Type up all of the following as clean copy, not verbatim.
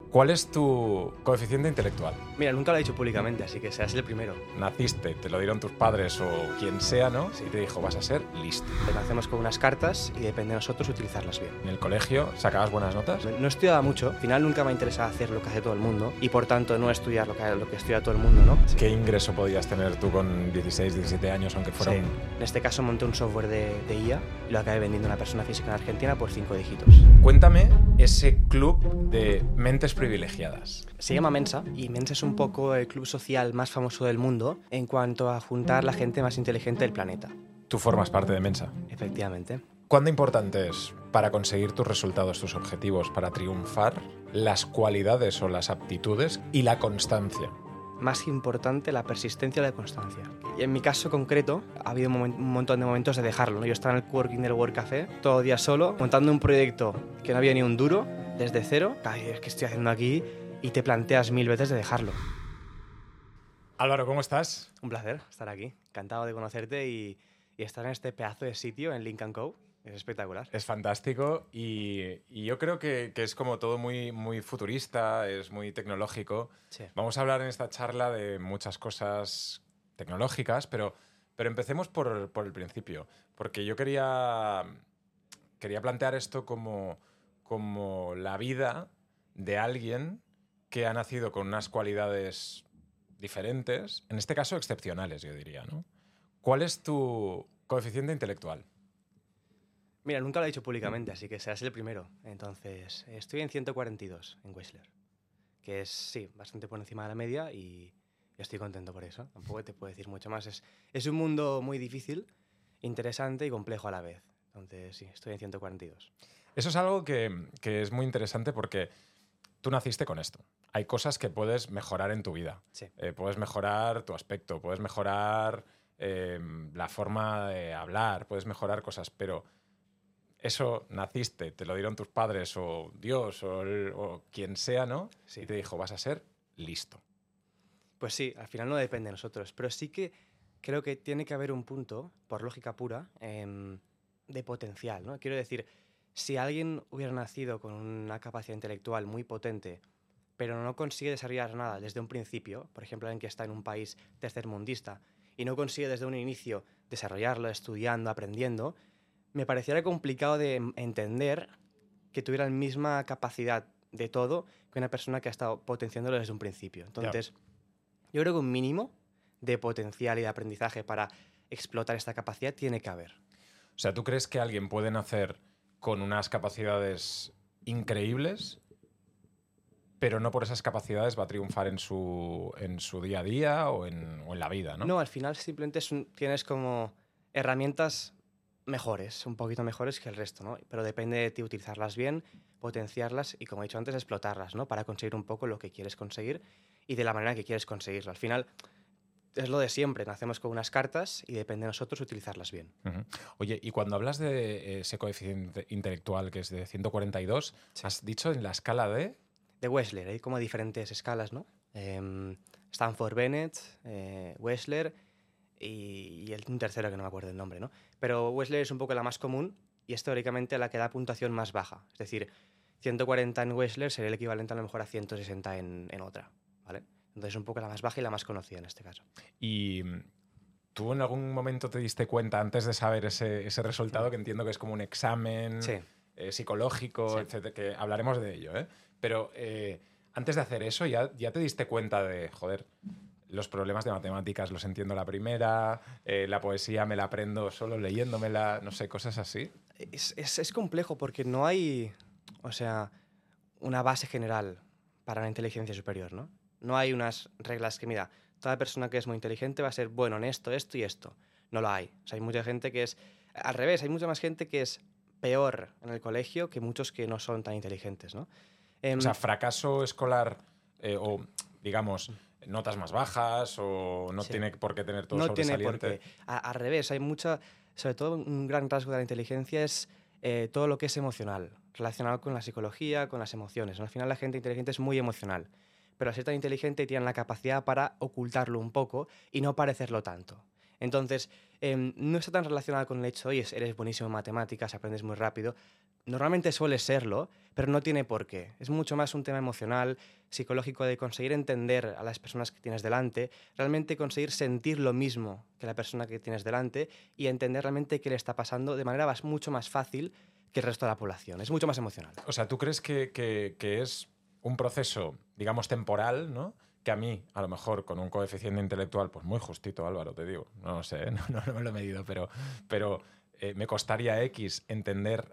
¿Cuál es tu coeficiente intelectual? Mira, nunca lo he dicho públicamente, así que serás el primero. Naciste, te lo dieron tus padres o quien sea, ¿no? Sí. Y te dijo, vas a ser listo. Nacemos con unas cartas y depende de nosotros utilizarlas bien. En el colegio sacabas buenas notas. No estudiaba mucho, al final nunca me ha interesado hacer lo que hace todo el mundo y por tanto no estudiar lo que estudia todo el mundo, ¿no? Sí. ¿Qué ingreso podías tener tú con 16, 17 años, aunque fuera Sí. un... En este caso monté un software de IA y lo acabé vendiendo a una persona física en Argentina por 5 dígitos. Cuéntame ese club de mentes privilegiadas. Se llama Mensa y Mensa es un poco el club social más famoso del mundo en cuanto a juntar la gente más inteligente del planeta. Tú formas parte de Mensa. Efectivamente. ¿Cuándo importante es para conseguir tus resultados, tus objetivos, para triunfar, las cualidades o las aptitudes y la constancia? Más importante la persistencia y la constancia. Y en mi caso concreto ha habido un montón de momentos de dejarlo, ¿no? Yo estaba en el coworking del Work Café todo el día solo, montando un proyecto que no había ni un duro, desde cero. ¿Qué estoy haciendo aquí? Y te planteas 1000 veces de dejarlo. Álvaro, ¿cómo estás? Un placer estar aquí. Encantado de conocerte y estar en este pedazo de sitio en Link & Co. Es espectacular. Es fantástico y yo creo que es como todo muy, muy futurista, es muy tecnológico. Sí. Vamos a hablar en esta charla de muchas cosas tecnológicas, pero empecemos por el principio, porque yo quería plantear esto como la vida de alguien que ha nacido con unas cualidades diferentes, en este caso excepcionales, yo diría, ¿no? ¿Cuál es tu coeficiente intelectual? Mira, nunca lo he dicho públicamente, así que serás el primero. Entonces, estoy en 142 en Wechsler, que es, sí, bastante por encima de la media y estoy contento por eso. Tampoco te puedo decir mucho más. Es un mundo muy difícil, interesante y complejo a la vez. Entonces, sí, estoy en 142. Eso es algo que es muy interesante porque tú naciste con esto. Hay cosas que puedes mejorar en tu vida. Sí. Puedes mejorar tu aspecto, puedes mejorar la forma de hablar, puedes mejorar cosas, pero eso naciste, te lo dieron tus padres o Dios o quien sea, ¿no? Sí. Y te dijo, vas a ser listo. Pues sí, al final no depende de nosotros, pero sí que creo que tiene que haber un punto, por lógica pura, de potencial, ¿no? Quiero decir, si alguien hubiera nacido con una capacidad intelectual muy potente, pero no consigue desarrollar nada desde un principio, por ejemplo, alguien que está en un país tercermundista y no consigue desde un inicio desarrollarlo, estudiando, aprendiendo, me pareciera complicado de entender que tuviera la misma capacidad de todo que una persona que ha estado potenciándolo desde un principio. Entonces, yo creo que un mínimo de potencial y de aprendizaje para explotar esta capacidad tiene que haber. O sea, ¿tú crees que alguien puede nacer con unas capacidades increíbles, pero no por esas capacidades va a triunfar en su día a día o en la vida, ¿no? No, al final simplemente tienes como herramientas mejores, un poquito mejores que el resto, ¿no? Pero depende de ti utilizarlas bien, potenciarlas y, como he dicho antes, explotarlas, ¿no? Para conseguir un poco lo que quieres conseguir y de la manera que quieres conseguirlo. Al final es lo de siempre, nacemos con unas cartas y depende de nosotros utilizarlas bien. Uh-huh. Oye, y cuando hablas de ese coeficiente intelectual que es de 142, Sí. has dicho en la escala de... De Wechsler, hay como diferentes escalas, ¿no? Stanford Bennett, Wechsler y un tercero que no me acuerdo el nombre, ¿no? Pero Wechsler es un poco la más común y es teóricamente la que da puntuación más baja. Es decir, 140 en Wechsler sería el equivalente a lo mejor a 160 en otra, ¿vale? Entonces es un poco la más baja y la más conocida en este caso. Y ¿tú en algún momento te diste cuenta, antes de saber ese resultado, que entiendo que es como un examen Sí. psicológico, Sí. etcétera, que hablaremos de ello, ¿eh? Pero antes de hacer eso, ya te diste cuenta de, joder, los problemas de matemáticas los entiendo a la primera, la poesía me la aprendo solo leyéndomela, no sé, cosas así? Es complejo porque no hay, o sea, una base general para la inteligencia superior, ¿no? No hay unas reglas que, mira, toda persona que es muy inteligente va a ser bueno en esto, esto y esto. No lo hay. O sea, hay mucha gente que es... Al revés, hay mucha más gente que es peor en el colegio que muchos que no son tan inteligentes, ¿no? O sea, fracaso escolar o, digamos, notas más bajas o no Sí. tiene por qué tener todo No tiene por sobresaliente. qué. Al revés, hay mucha... Sobre todo un gran rasgo de la inteligencia es todo lo que es emocional, relacionado con la psicología, con las emociones, ¿no? Al final la gente inteligente es muy emocional, pero al ser tan inteligente tienen la capacidad para ocultarlo un poco y no parecerlo tanto. Entonces, no está tan relacionado con el hecho de, oye, eres buenísimo en matemáticas, aprendes muy rápido. Normalmente suele serlo, pero no tiene por qué. Es mucho más un tema emocional, psicológico, de conseguir entender a las personas que tienes delante, realmente conseguir sentir lo mismo que la persona que tienes delante y entender realmente qué le está pasando de manera mucho más fácil que el resto de la población. Es mucho más emocional. O sea, ¿tú crees que es un proceso, digamos, temporal, ¿no? Que a mí, a lo mejor, con un coeficiente intelectual, pues muy justito, Álvaro, te digo, no lo sé, no me lo he medido, pero me costaría X entender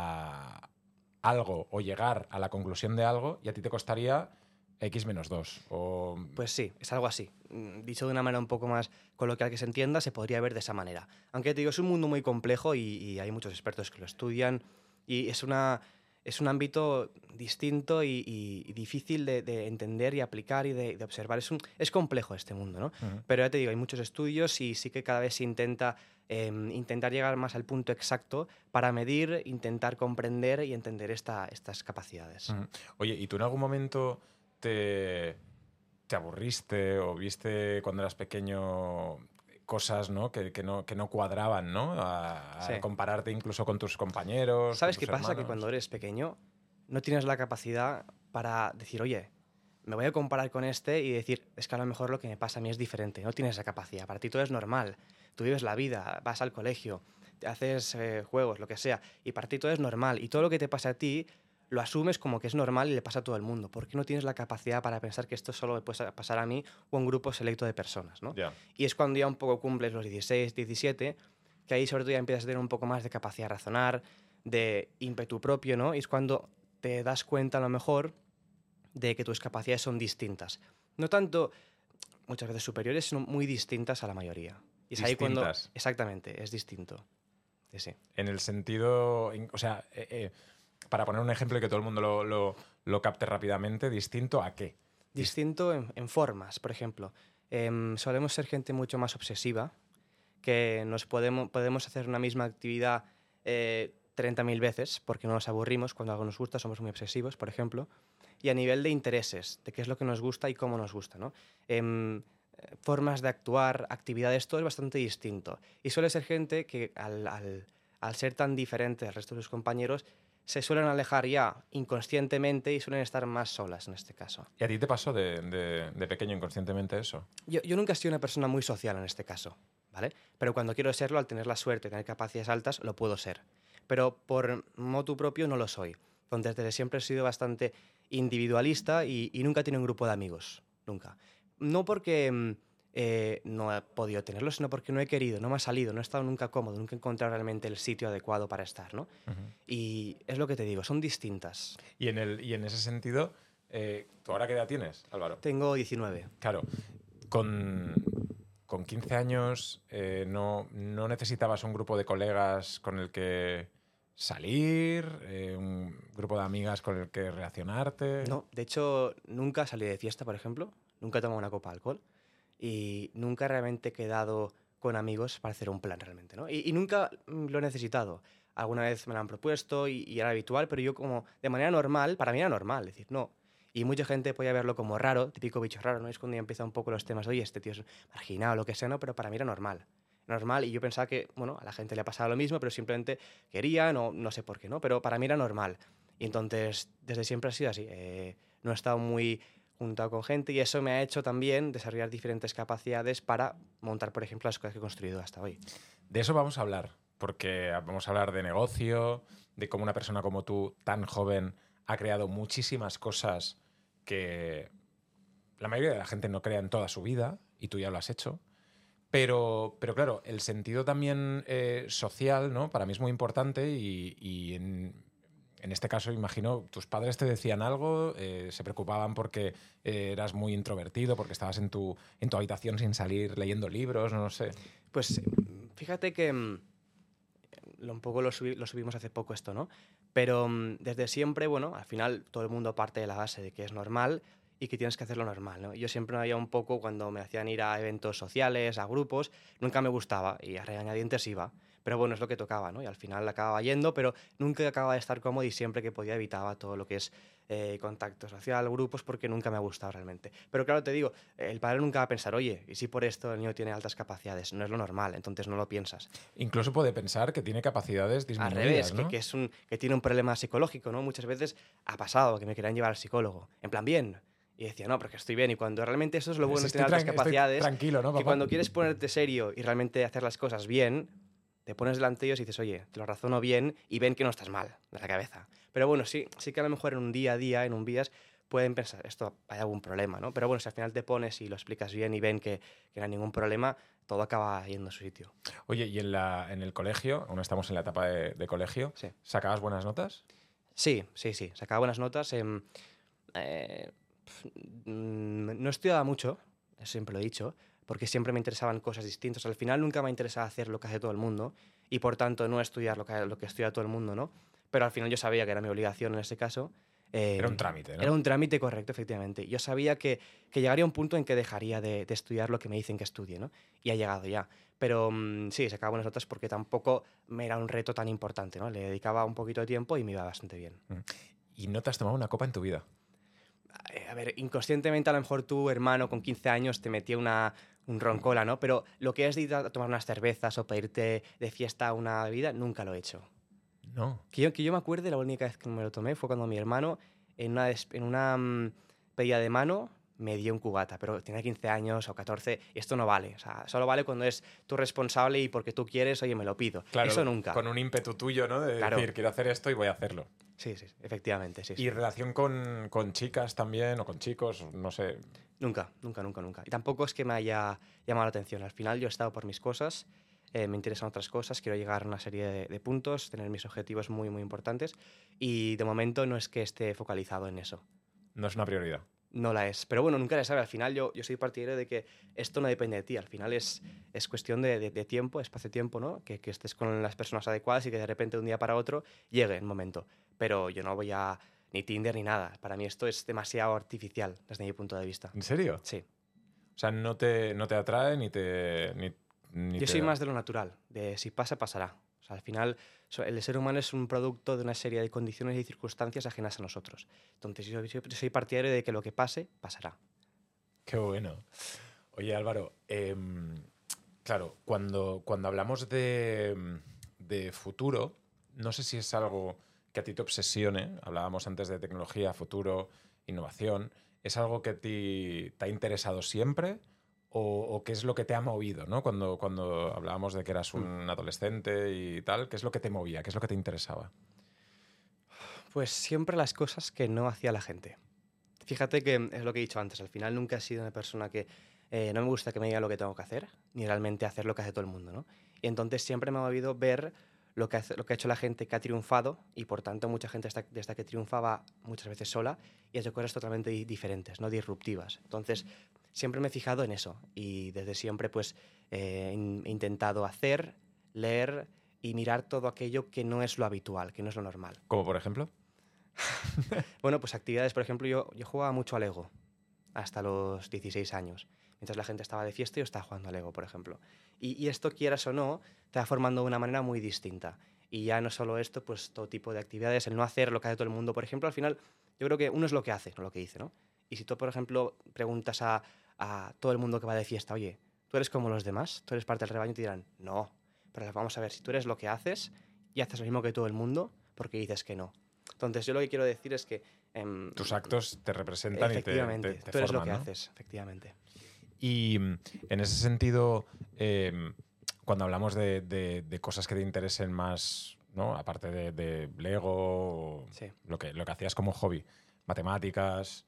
a algo o llegar a la conclusión de algo y a ti te costaría X menos 2. O... Pues sí, es algo así. Dicho de una manera un poco más coloquial que se entienda, se podría ver de esa manera. Aunque te digo, es un mundo muy complejo y hay muchos expertos que lo estudian y es un ámbito distinto y difícil de entender y aplicar y de observar. Es complejo este mundo, ¿no? Uh-huh. Pero ya te digo, hay muchos estudios y sí que cada vez se intenta intentar llegar más al punto exacto para medir, intentar comprender y entender estas capacidades. Uh-huh. Oye, ¿y tú en algún momento te aburriste o viste cuando eras pequeño cosas, ¿no? Que no cuadraban, ¿no? Sí. Compararte incluso con tus compañeros. ¿Sabes con qué tus pasa? hermanos. Que cuando eres pequeño no tienes la capacidad para decir, oye, me voy a comparar con este y decir, es que a lo mejor lo que me pasa a mí es diferente. No tienes esa capacidad. Para ti todo es normal. Tú vives la vida, vas al colegio, te haces juegos, lo que sea, y para ti todo es normal. Y todo lo que te pasa a ti lo asumes como que es normal y le pasa a todo el mundo. ¿Por qué no tienes la capacidad para pensar que esto solo me puede pasar a mí o a un grupo selecto de personas, ¿no? Yeah. Y es cuando ya un poco cumples los 16, 17, que ahí sobre todo ya empiezas a tener un poco más de capacidad de razonar, de ímpetu propio, ¿no? Y es cuando te das cuenta a lo mejor de que tus capacidades son distintas. No tanto muchas veces superiores, sino muy distintas a la mayoría. Y es ahí cuando... Distintas. Exactamente, es distinto. Sí. En el sentido... O sea, para poner un ejemplo y que todo el mundo lo capte rápidamente, ¿distinto a qué? Distinto en formas, por ejemplo. Solemos ser gente mucho más obsesiva, que podemos hacer una misma actividad 30.000 veces porque no nos aburrimos. Cuando algo nos gusta somos muy obsesivos, por ejemplo. Y a nivel de intereses, de qué es lo que nos gusta y cómo nos gusta, ¿no? Formas de actuar, actividades, todo es bastante distinto. Y suele ser gente que al ser tan diferente al resto de sus compañeros, se suelen alejar ya inconscientemente y suelen estar más solas en este caso. ¿Y a ti te pasó de pequeño inconscientemente eso? Yo nunca he sido una persona muy social en este caso, ¿vale? Pero cuando quiero serlo, al tener la suerte de tener capacidades altas, lo puedo ser. Pero por motu propio no lo soy. Entonces, desde siempre he sido bastante individualista y nunca he tenido un grupo de amigos. Nunca. No porque no he podido tenerlo, sino porque no he querido, no me ha salido, no he estado nunca cómodo, nunca he encontrado realmente el sitio adecuado para estar, ¿no? Uh-huh. Y es lo que te digo, son distintas. Y en ese sentido, ¿tú ahora qué edad tienes, Álvaro? Tengo 19. Claro, con 15 años no necesitabas un grupo de colegas con el que salir, un grupo de amigas con el que relacionarte. No, de hecho, nunca salí de fiesta, por ejemplo, nunca he tomado una copa de alcohol y nunca realmente he quedado con amigos para hacer un plan realmente, ¿no? Y nunca lo he necesitado. Alguna vez me lo han propuesto y era habitual, pero yo como de manera normal, para mí era normal, decir, no. Y mucha gente podía verlo como raro, típico bicho raro, ¿no? Es cuando ya empiezan un poco los temas, oye, este tío es marginado o lo que sea, ¿no? Pero para mí era normal. Normal, y yo pensaba que, bueno, a la gente le pasaba lo mismo, pero simplemente querían o no sé por qué, ¿no? Pero para mí era normal. Y entonces, desde siempre ha sido así. No he estado muy juntado con gente y eso me ha hecho también desarrollar diferentes capacidades para montar, por ejemplo, las cosas que he construido hasta hoy. De eso vamos a hablar, porque vamos a hablar de negocio, de cómo una persona como tú, tan joven, ha creado muchísimas cosas que la mayoría de la gente no crea en toda su vida, y tú ya lo has hecho. Pero claro, el sentido también social, ¿no? Para mí es muy importante y en este caso, imagino, tus padres te decían algo, se preocupaban porque eras muy introvertido, porque estabas en tu habitación sin salir leyendo libros, no lo sé. Pues fíjate que un poco lo subimos hace poco esto, ¿no? Pero desde siempre, bueno, al final todo el mundo parte de la base de que es normal y que tienes que hacerlo normal, ¿no? Yo siempre me había un poco, cuando me hacían ir a eventos sociales, a grupos, nunca me gustaba y a regañadientes iba. Pero bueno, es lo que tocaba, ¿no? Y al final acababa yendo, pero nunca acababa de estar cómodo y siempre que podía evitaba todo lo que es contacto social, grupos, porque nunca me ha gustado realmente. Pero claro, te digo, el padre nunca va a pensar, oye, ¿y si por esto el niño tiene altas capacidades? No es lo normal, entonces no lo piensas. Incluso puede pensar que tiene capacidades Al revés, disminuidas, que, ¿no? que tiene un problema psicológico, ¿no? Muchas veces ha pasado que me querían llevar al psicólogo, en plan, bien. Y decía, no, porque estoy bien. Y cuando realmente eso es lo bueno Si de tener altas estoy capacidades, tranquilo, ¿no, que papá? cuando quieres ponerte serio y realmente hacer las cosas bien, te pones delante de ellos y dices, oye, te lo razono bien y ven que no estás mal de la cabeza. Pero bueno, sí que a lo mejor en un día a día, en un vías, pueden pensar, esto hay algún problema, ¿no? Pero bueno, si al final te pones y lo explicas bien y ven que no hay ningún problema, todo acaba yendo a su sitio. Oye, ¿y en el colegio, aún estamos en la etapa de colegio, Sí. sacabas buenas notas? Sí. Sacaba buenas notas. No estudiaba mucho, eso siempre lo he dicho, porque siempre me interesaban cosas distintas. Al final nunca me ha interesado hacer lo que hace todo el mundo y por tanto no estudiar lo que estudia todo el mundo, ¿no? Pero al final yo sabía que era mi obligación en ese caso. Era un trámite, Era ¿no? un trámite correcto, efectivamente. Yo sabía que llegaría un punto en que dejaría de estudiar lo que me dicen que estudie, ¿no? Y ha llegado ya. Pero sí, sacaba buenas notas porque tampoco me era un reto tan importante, ¿no? Le dedicaba un poquito de tiempo y me iba bastante bien. Mm. ¿Y no te has tomado una copa en tu vida? A ver, inconscientemente a lo mejor tu hermano con 15 años te metía un roncola, ¿no? Pero lo que es de ir a tomar unas cervezas o pedirte de fiesta una bebida, nunca lo he hecho. No. Que yo me acuerde, la única vez que me lo tomé fue cuando mi hermano, en una pedida de mano, me dio un cubata, pero tenía 15 años o 14, y esto no vale. O sea, solo vale cuando es tú responsable y porque tú quieres, oye, me lo pido. Eso Claro, nunca. con un ímpetu tuyo, ¿no? De Claro. decir, quiero hacer esto y voy a hacerlo. Sí, efectivamente, sí. ¿Y relación con chicas también o con chicos? No sé. Nunca. Y tampoco es que me haya llamado la atención. Al final yo he estado por mis cosas, me interesan otras cosas, quiero llegar a una serie de puntos, tener mis objetivos muy, muy importantes y de momento no es que esté focalizado en eso. No es una prioridad. No la es. Pero bueno, nunca le sabe. Al final yo soy partidario de que esto no depende de ti. Al final es cuestión de tiempo, espacio-tiempo, ¿no? Que estés con las personas adecuadas y que de repente de un día para otro llegue el momento. Pero yo no voy a ni Tinder ni nada. Para mí esto es demasiado artificial desde mi punto de vista. ¿En serio? Sí. O sea, no te atrae ni te... Ni Yo te soy más de lo natural, de si pasa, pasará. O sea, al final, el ser humano es un producto de una serie de condiciones y circunstancias ajenas a nosotros. Entonces, yo soy partidario de que lo que pase, pasará. Qué bueno. Oye, Álvaro, claro, cuando hablamos de futuro, no sé si es algo que a ti te obsesione. Hablábamos antes de tecnología, futuro, innovación. ¿Es algo que a ti te ha interesado siempre? ¿O qué es lo que te ha movido, ¿no? Cuando hablábamos de que eras un adolescente y tal, ¿qué es lo que te movía? ¿Qué es lo que te interesaba? Pues siempre las cosas que no hacía la gente. Fíjate que es lo que he dicho antes, al final nunca he sido una persona que no me gusta que me digan lo que tengo que hacer, ni realmente hacer lo que hace todo el mundo, ¿no? Y entonces siempre me ha movido ver lo que ha hecho la gente que ha triunfado y por tanto mucha gente desde que triunfaba muchas veces sola y ha hecho cosas totalmente diferentes, no disruptivas. Entonces siempre me he fijado en eso y desde siempre pues he intentado hacer, leer y mirar todo aquello que no es lo habitual, que no es lo normal. Como por ejemplo. Bueno, pues actividades, por ejemplo, yo jugaba mucho a Lego hasta los 16 años. Mientras la gente estaba de fiesta, yo estaba jugando a Lego, por ejemplo. Y esto, quieras o no, te va formando de una manera muy distinta. Y ya no solo esto, pues todo tipo de actividades, el no hacer lo que hace todo el mundo. Por ejemplo, al final, yo creo que uno es lo que hace, no lo que dice, ¿no? Y si tú, por ejemplo, preguntas a todo el mundo que va de fiesta, oye, ¿tú eres como los demás? ¿Tú eres parte del rebaño? Y te dirán, no. Pero vamos a ver, si tú eres lo que haces y haces lo mismo que todo el mundo, ¿por qué dices que no? Entonces, yo lo que quiero decir es que... Tus actos te representan y efectivamente, te tú eres lo forman, que ¿no? haces, efectivamente. Y en ese sentido, cuando hablamos de cosas que te interesen más, ¿no? Aparte de Lego, Sí. lo que hacías como hobby, matemáticas,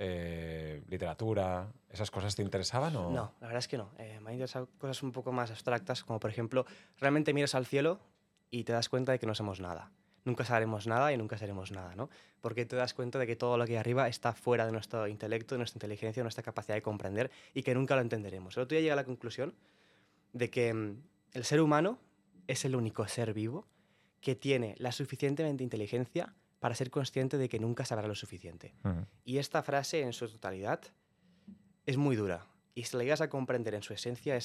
literatura, ¿esas cosas te interesaban o...? No, la verdad es que no. Me han interesado cosas un poco más abstractas, como por ejemplo, realmente miras al cielo y te das cuenta de que no somos nada. Nunca sabremos nada y nunca seremos nada, ¿no? Porque te das cuenta de que todo lo que hay arriba está fuera de nuestro intelecto, de nuestra inteligencia, de nuestra capacidad de comprender y que nunca lo entenderemos. El otro día llegué a la conclusión de que el ser humano es el único ser vivo que tiene la suficientemente inteligencia para ser consciente de que nunca sabrá lo suficiente. Ujú. Y esta frase en su totalidad es muy dura. Y si la llegas a comprender en su esencia es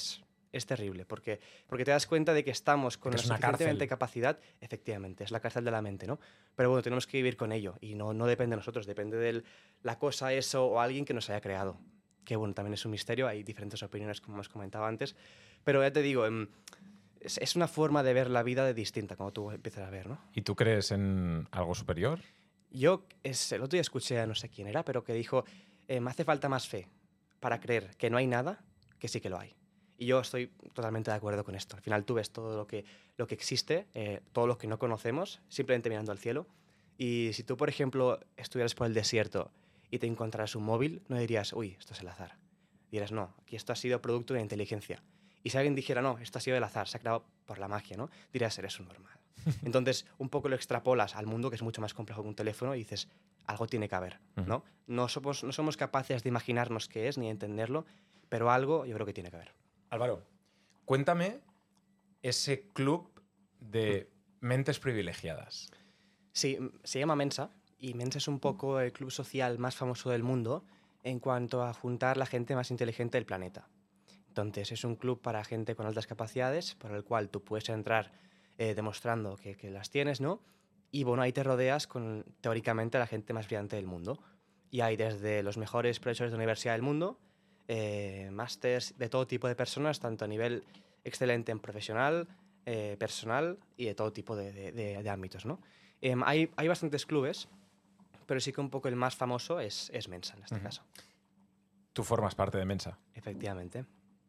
Es terrible, porque te das cuenta de que estamos con la Es una suficientemente cárcel. capacidad, efectivamente, es la cárcel de la mente, ¿no? Pero bueno, tenemos que vivir con ello y no depende de nosotros, depende de la cosa, eso o alguien que nos haya creado. Que bueno, también es un misterio, hay diferentes opiniones, como hemos comentado antes, pero ya te digo, es una forma de ver la vida de distinta, como tú empiezas a ver, ¿no? ¿Y tú crees en algo superior? El otro día escuché a no sé quién era, pero que dijo, me hace falta más fe para creer que no hay nada, que sí que lo hay. Y yo estoy totalmente de acuerdo con esto. Al final tú ves todo lo que existe, todo lo que no conocemos, simplemente mirando al cielo. Y si tú, por ejemplo, estuvieras por el desierto y te encontraras un móvil, no dirías, uy, esto es el azar. Dirás, no, aquí esto ha sido producto de la inteligencia. Y si alguien dijera, no, esto ha sido el azar, se ha creado por la magia, ¿no? Dirás, eres un normal. Entonces, un poco lo extrapolas al mundo, que es mucho más complejo que un teléfono, y dices, algo tiene que haber, ¿no? No somos capaces de imaginarnos qué es ni de entenderlo, pero algo yo creo que tiene que haber. Álvaro, cuéntame ese club de mentes privilegiadas. Sí, se llama Mensa, y Mensa es un poco el club social más famoso del mundo en cuanto a juntar la gente más inteligente del planeta. Entonces, es un club para gente con altas capacidades, por el cual tú puedes entrar demostrando que las tienes, ¿no? Y bueno, ahí te rodeas con, teóricamente, la gente más brillante del mundo. Y hay desde los mejores profesores de universidad del mundo, másters de todo tipo de personas, tanto a nivel excelente en profesional, personal y de todo tipo de ámbitos, ¿no? Hay bastantes clubes, pero sí que un poco el más famoso es Mensa en este caso. Tú formas parte de Mensa. Efectivamente.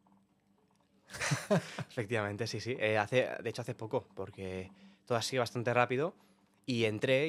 Efectivamente, sí, sí. De hecho, hace poco, porque todo ha sido bastante rápido y entré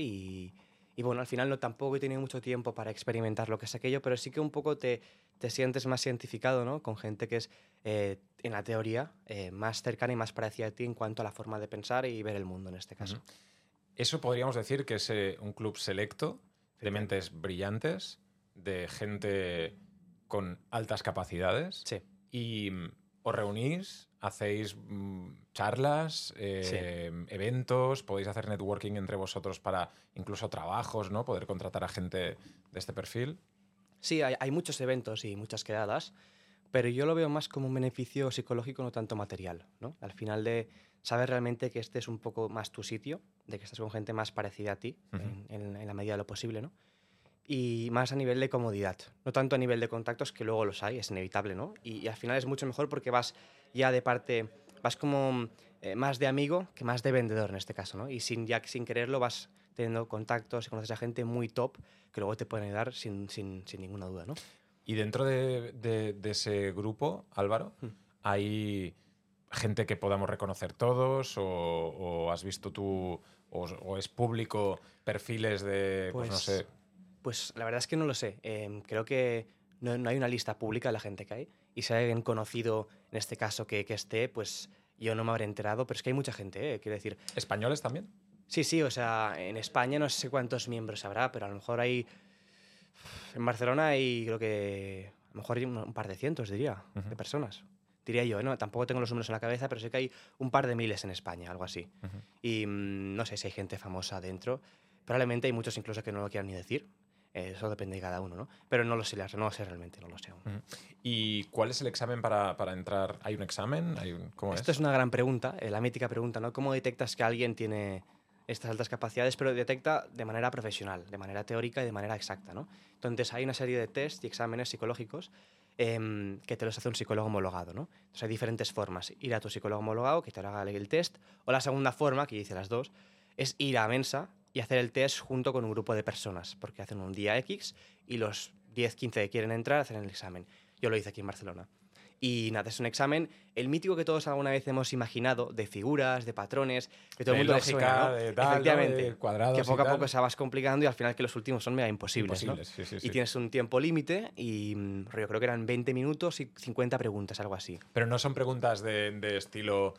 y bueno, al final no tampoco he tenido mucho tiempo para experimentar lo que es aquello, pero sí que un poco te sientes más identificado, ¿no? Con gente que es, en la teoría, más cercana y más parecida a ti en cuanto a la forma de pensar y ver el mundo en este caso. Eso podríamos decir que es un club selecto de mentes brillantes, de gente con altas capacidades. Sí. Y os reunís, hacéis charlas, Sí. eventos, podéis hacer networking entre vosotros para incluso trabajos, ¿no? Poder contratar a gente de este perfil. Sí, hay muchos eventos y muchas quedadas, pero yo lo veo más como un beneficio psicológico, no tanto material, ¿no? Al final de saber realmente que este es un poco más tu sitio, de que estás con gente más parecida a ti, en la medida de lo posible, ¿no? Y más a nivel de comodidad, no tanto a nivel de contactos, que luego los hay, es inevitable, ¿no? Y al final es mucho mejor porque vas ya de parte, vas como más de amigo que más de vendedor en este caso, ¿no? Y ya sin quererlo vas teniendo contactos y conoces a gente muy top que luego te pueden ayudar sin ninguna duda, ¿no? Y dentro de ese grupo, Álvaro, ¿hay gente que podamos reconocer todos o has visto tú o es público perfiles de, pues no sé? Pues la verdad es que no lo sé. Creo que no hay una lista pública de la gente que hay. Y si hay alguien conocido, en este caso, que esté, pues yo no me habré enterado. Pero es que hay mucha gente, quiero decir. ¿Españoles también? Sí, sí, o sea, en España no sé cuántos miembros habrá, pero a lo mejor hay. En Barcelona hay, creo que. A lo mejor hay un par de cientos, diría, de personas. Diría yo, ¿no? Tampoco tengo los números en la cabeza, pero sé que hay un par de miles en España, algo así. Y no sé si hay gente famosa dentro. Probablemente hay muchos incluso que no lo quieran ni decir. Eso depende de cada uno, ¿no? Pero no lo sé, no lo sé realmente, no lo sé aún. ¿Y cuál es el examen para entrar? ¿Hay un examen? ¿Cómo Esto es? es una gran pregunta, la mítica pregunta, ¿no? ¿Cómo detectas que alguien tiene estas altas capacidades, pero detecta de manera profesional, de manera teórica y de manera exacta, ¿no? Entonces hay una serie de test y exámenes psicológicos que te los hace un psicólogo homologado, ¿no? Entonces hay diferentes formas. Ir a tu psicólogo homologado, que te lo haga el test, o la segunda forma, que hice las dos, es ir a Mensa y hacer el test junto con un grupo de personas, porque hacen un día X y los 10, 15 que quieren entrar hacen el examen. Yo lo hice aquí en Barcelona. Y nada, es un examen, el mítico que todos alguna vez hemos imaginado, de figuras, de patrones, que todo el mundo le suena, ¿no? De tal, Efectivamente. ¿no? De cuadrados Que poco y a poco tal. se vas complicando y al final que los últimos son mega imposibles, ¿no? Sí, sí, Y sí. tienes un tiempo límite y yo creo que eran 20 minutos y 50 preguntas, algo así. Pero no son preguntas de estilo,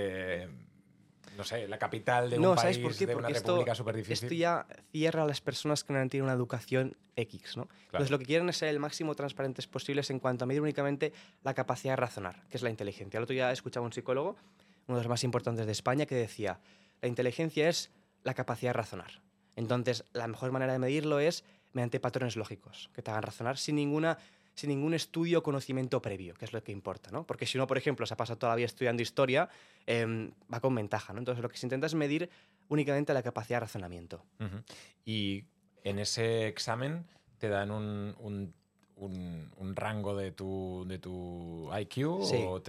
no sé, la capital de un No, ¿sabes por país, qué? de una Porque república súper esto difícil. ya cierra a las personas que no han tenido una educación X, ¿no? Entonces lo que quieren es ser el máximo transparentes posibles en cuanto a medir únicamente la capacidad de razonar, que es la inteligencia. El otro día escuchaba a un psicólogo, uno de los más importantes de España, que decía, la inteligencia es la capacidad de razonar. Entonces, la mejor manera de medirlo es mediante patrones lógicos, que te hagan razonar sin sin ningún estudio o conocimiento previo, que es lo que importa, ¿no? Porque si uno, por ejemplo, se ha pasado toda la vida estudiando historia, va con ventaja, ¿no? Entonces lo que se intenta es medir únicamente la capacidad de razonamiento. Ujú. Y en ese examen te dan un rango de tu IQ Sí. o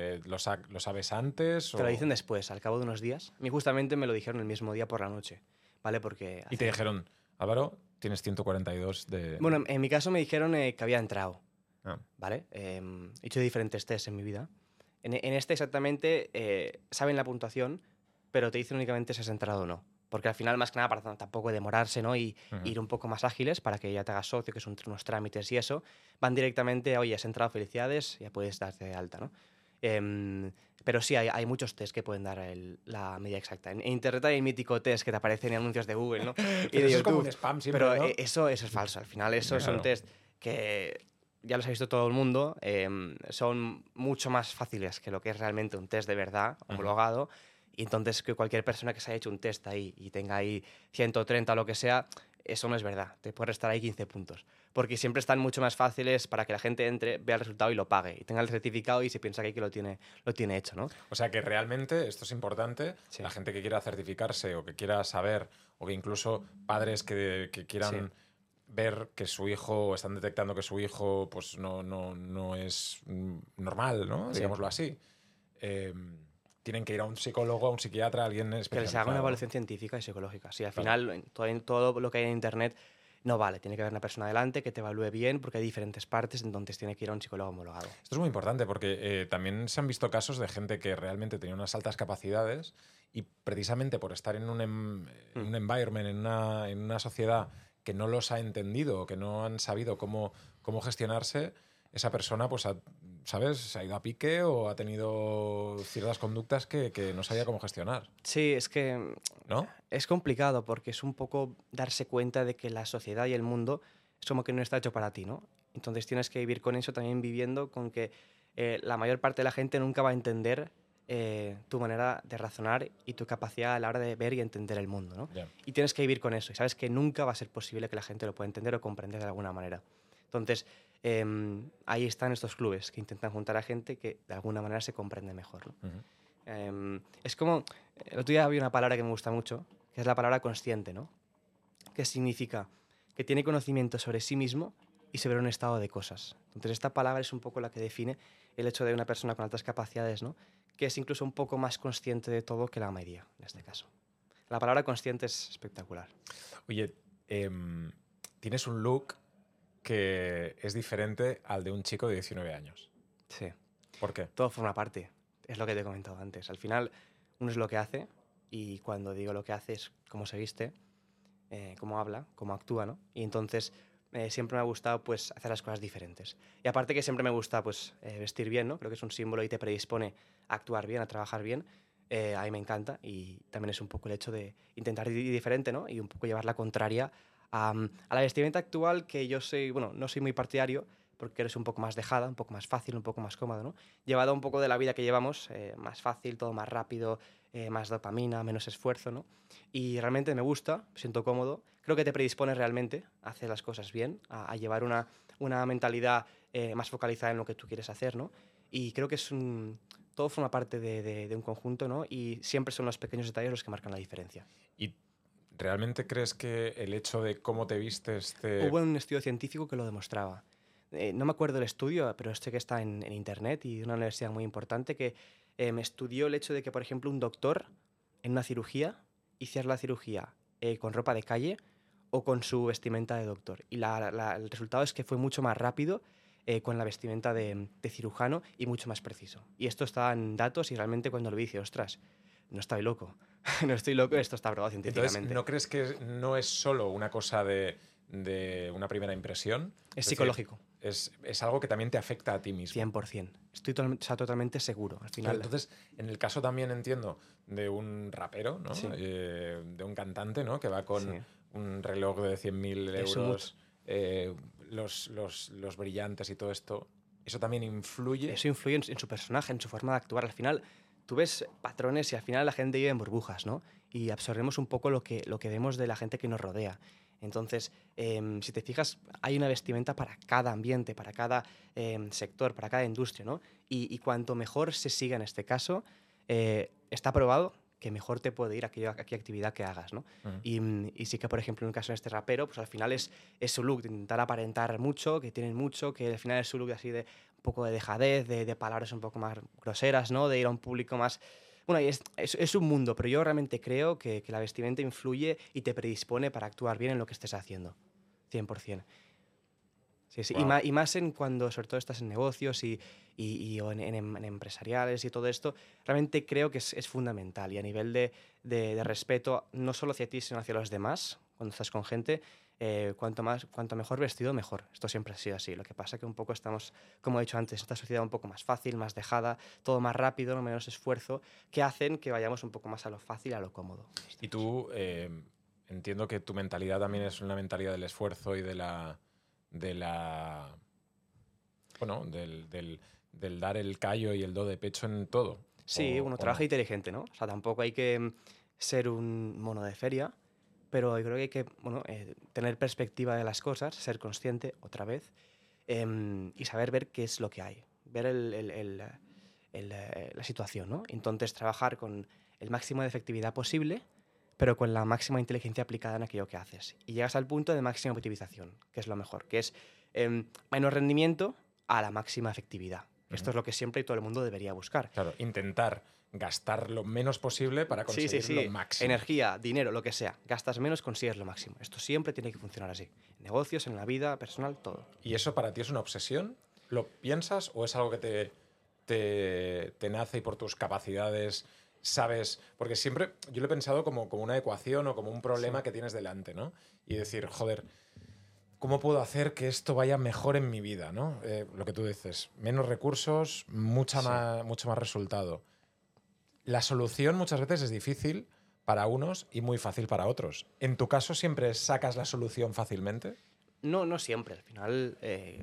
lo sabes antes Te lo o... dicen después, al cabo de unos días. A mí justamente me lo dijeron el mismo día por la noche, ¿vale? Porque Y te dijeron, Álvaro, tienes 142 de... bueno, en mi caso me dijeron que había entrado, Ah, ¿vale? He hecho diferentes tests en mi vida. En este exactamente saben la puntuación, pero te dicen únicamente si has entrado o no. Porque al final, más que nada, para tampoco demorarse, ¿no? Y ujú. ir un poco más ágiles para que ya te hagas socio, que son unos trámites y eso, van directamente, oye, has entrado, felicidades, ya puedes darte de alta, ¿no? Pero sí, hay muchos tests que pueden dar la medida exacta. En internet hay el mítico test que te aparecen en anuncios de Google, ¿no? Y Pero de eso es como un YouTube. spam siempre, Pero ¿no? eso es falso. Al final, eso son Claro. test que ya los ha visto todo el mundo, son mucho más fáciles que lo que es realmente un test de verdad, homologado. Y entonces que cualquier persona que se haya hecho un test ahí y tenga ahí 130 o lo que sea, eso no es verdad. Te puede restar ahí 15 puntos. Porque siempre están mucho más fáciles para que la gente entre, vea el resultado y lo pague. Y tenga el certificado y se piensa que lo tiene hecho, ¿no? O sea que realmente esto es importante. Sí. La gente que quiera certificarse o que quiera saber, o que incluso padres que quieran ver que su hijo, o están detectando que su hijo pues no es normal, ¿no? Sí. Digámoslo así. eh, Tienen que ir a un psicólogo, a un psiquiatra, a alguien Que les especializado. haga una evaluación científica y psicológica. Sí, al Claro. final, todo lo que hay en Internet no vale. Tiene que haber una persona delante que te evalúe bien porque hay diferentes partes, entonces tiene que ir a un psicólogo homologado. Esto es muy importante porque también se han visto casos de gente que realmente tenía unas altas capacidades y precisamente por estar en un environment, en una sociedad que no los ha entendido o que no han sabido cómo gestionarse, esa persona, pues, ¿sabes? Se ha ido a pique o ha tenido ciertas conductas que no sabía cómo gestionar, Sí, es que ¿no? es complicado porque es un poco darse cuenta de que la sociedad y el mundo es como que no está hecho para ti, ¿no? Entonces tienes que vivir con eso, también viviendo con que la mayor parte de la gente nunca va a entender tu manera de razonar y tu capacidad a la hora de ver y entender el mundo, ¿no? Ya. Y tienes que vivir con eso y sabes que nunca va a ser posible que la gente lo pueda entender o comprender de alguna manera. Entonces, ahí están estos clubes que intentan juntar a gente que de alguna manera se comprende mejor, ¿no? Ujú. Es como, el otro día había una palabra que me gusta mucho, que es la palabra consciente, ¿no? Que significa que tiene conocimiento sobre sí mismo y sobre un estado de cosas. Entonces esta palabra es un poco la que define el hecho de una persona con altas capacidades, ¿no? Que es incluso un poco más consciente de todo que la mayoría, en este caso. La palabra consciente es espectacular. Oye, tienes un look que es diferente al de un chico de 19 años. Sí. ¿Por qué? Todo forma parte. Es lo que te he comentado antes. Al final, uno es lo que hace, y cuando digo lo que hace es cómo se viste, cómo habla, cómo actúa, ¿no? Y entonces siempre me ha gustado pues hacer las cosas diferentes. Y aparte que siempre me gusta pues vestir bien, ¿no? Creo que es un símbolo y te predispone a actuar bien, a trabajar bien. A mí me encanta y también es un poco el hecho de intentar ir diferente, ¿no? Y un poco llevar la contraria a la vestimenta actual que yo soy, bueno, no soy muy partidario porque eres un poco más dejada, un poco más fácil, un poco más cómodo, ¿no? Llevado un poco de la vida que llevamos, más fácil, todo más rápido, más dopamina, menos esfuerzo, ¿no? Y realmente me gusta, me siento cómodo. Creo que te predispone realmente a hacer las cosas bien, a llevar una mentalidad más focalizada en lo que tú quieres hacer, ¿no? Y creo que todo forma parte de un conjunto, ¿no? Y siempre son los pequeños detalles los que marcan la diferencia. ¿Y realmente crees que el hecho de cómo te vistes Hubo un estudio científico que lo demostraba. No me acuerdo del estudio, pero sé que está en internet y de una universidad muy importante que me estudió el hecho de que, por ejemplo, un doctor en una cirugía hiciera la cirugía con ropa de calle o con su vestimenta de doctor. Y el resultado es que fue mucho más rápido con la vestimenta de cirujano y mucho más preciso. Y esto está en datos y realmente cuando lo vi dije, ostras, no estoy loco. No estoy loco, esto está probado Entonces, científicamente. ¿no crees que no es solo una cosa de una primera impresión? Es decir, psicológico. es algo que también te afecta a ti mismo. 100%. Estoy totalmente seguro. Al Pero final, entonces, en el caso también entiendo de un rapero, ¿no? Sí. De un cantante, ¿no? Que va con Sí. un reloj de 100.000 Eso euros, los brillantes y todo esto. Eso también influye. Eso influye en su personaje, en su forma de actuar. Al final, tú ves patrones y al final la gente vive en burbujas, ¿no? Y absorbemos un poco lo que vemos de la gente que nos rodea. Entonces, si te fijas, hay una vestimenta para cada ambiente, para cada sector, para cada industria, ¿no? Y cuanto mejor se siga en este caso, está probado que mejor te puede ir aquella actividad que hagas, ¿no? Ujú. Y sí que, por ejemplo, en el caso de este rapero, pues al final es su look de intentar aparentar mucho, que tienen mucho, que al final es su look así de un poco de dejadez, de palabras un poco más groseras, ¿no? De ir a un público más... Bueno, y es un mundo, pero yo realmente creo que la vestimenta influye y te predispone para actuar bien en lo que estés haciendo. 100%. Sí, sí. Wow. Y más en cuando sobre todo estás en negocios o en empresariales y todo esto, realmente creo que es fundamental. Y a nivel de respeto, no solo hacia ti, sino hacia los demás, cuando estás con gente, cuanto mejor vestido, mejor. Esto siempre ha sido así. Lo que pasa que un poco estamos, como he dicho antes, esta sociedad un poco más fácil, más dejada, todo más rápido, no menos esfuerzo, que hacen que vayamos un poco más a lo fácil, a lo cómodo. Y tú, entiendo que tu mentalidad también es una mentalidad del esfuerzo y bueno, del dar el callo y el do de pecho en todo. Sí, uno O trabaja no. inteligente, ¿no? O sea, tampoco hay que ser un mono de feria, pero yo creo que hay que, bueno, tener perspectiva de las cosas, ser consciente otra vez y saber ver qué es lo que hay, ver la situación, ¿no? Entonces, trabajar con el máximo de efectividad posible, pero con la máxima inteligencia aplicada en aquello que haces. Y llegas al punto de máxima optimización, que es lo mejor, que es menos rendimiento a la máxima efectividad. Esto Ujú. es lo que siempre y todo el mundo debería buscar. Claro, intentar gastar lo menos posible para Sí, sí, conseguir lo sí. máximo. Energía, dinero, lo que sea. Gastas menos, consigues lo máximo. Esto siempre tiene que funcionar así. En negocios, en la vida personal, todo. ¿Y eso para ti es una obsesión? ¿Lo piensas o es algo que te nace y por tus capacidades sabes? Porque siempre yo lo he pensado como una ecuación o como un Sí. problema que tienes delante, ¿no? Y decir, joder, ¿cómo puedo hacer que esto vaya mejor en mi vida, ¿no? Lo que tú dices, menos recursos, Sí. mucho más resultado. La solución muchas veces es difícil para unos y muy fácil para otros. ¿En tu caso siempre sacas la solución fácilmente? No, no siempre. Al final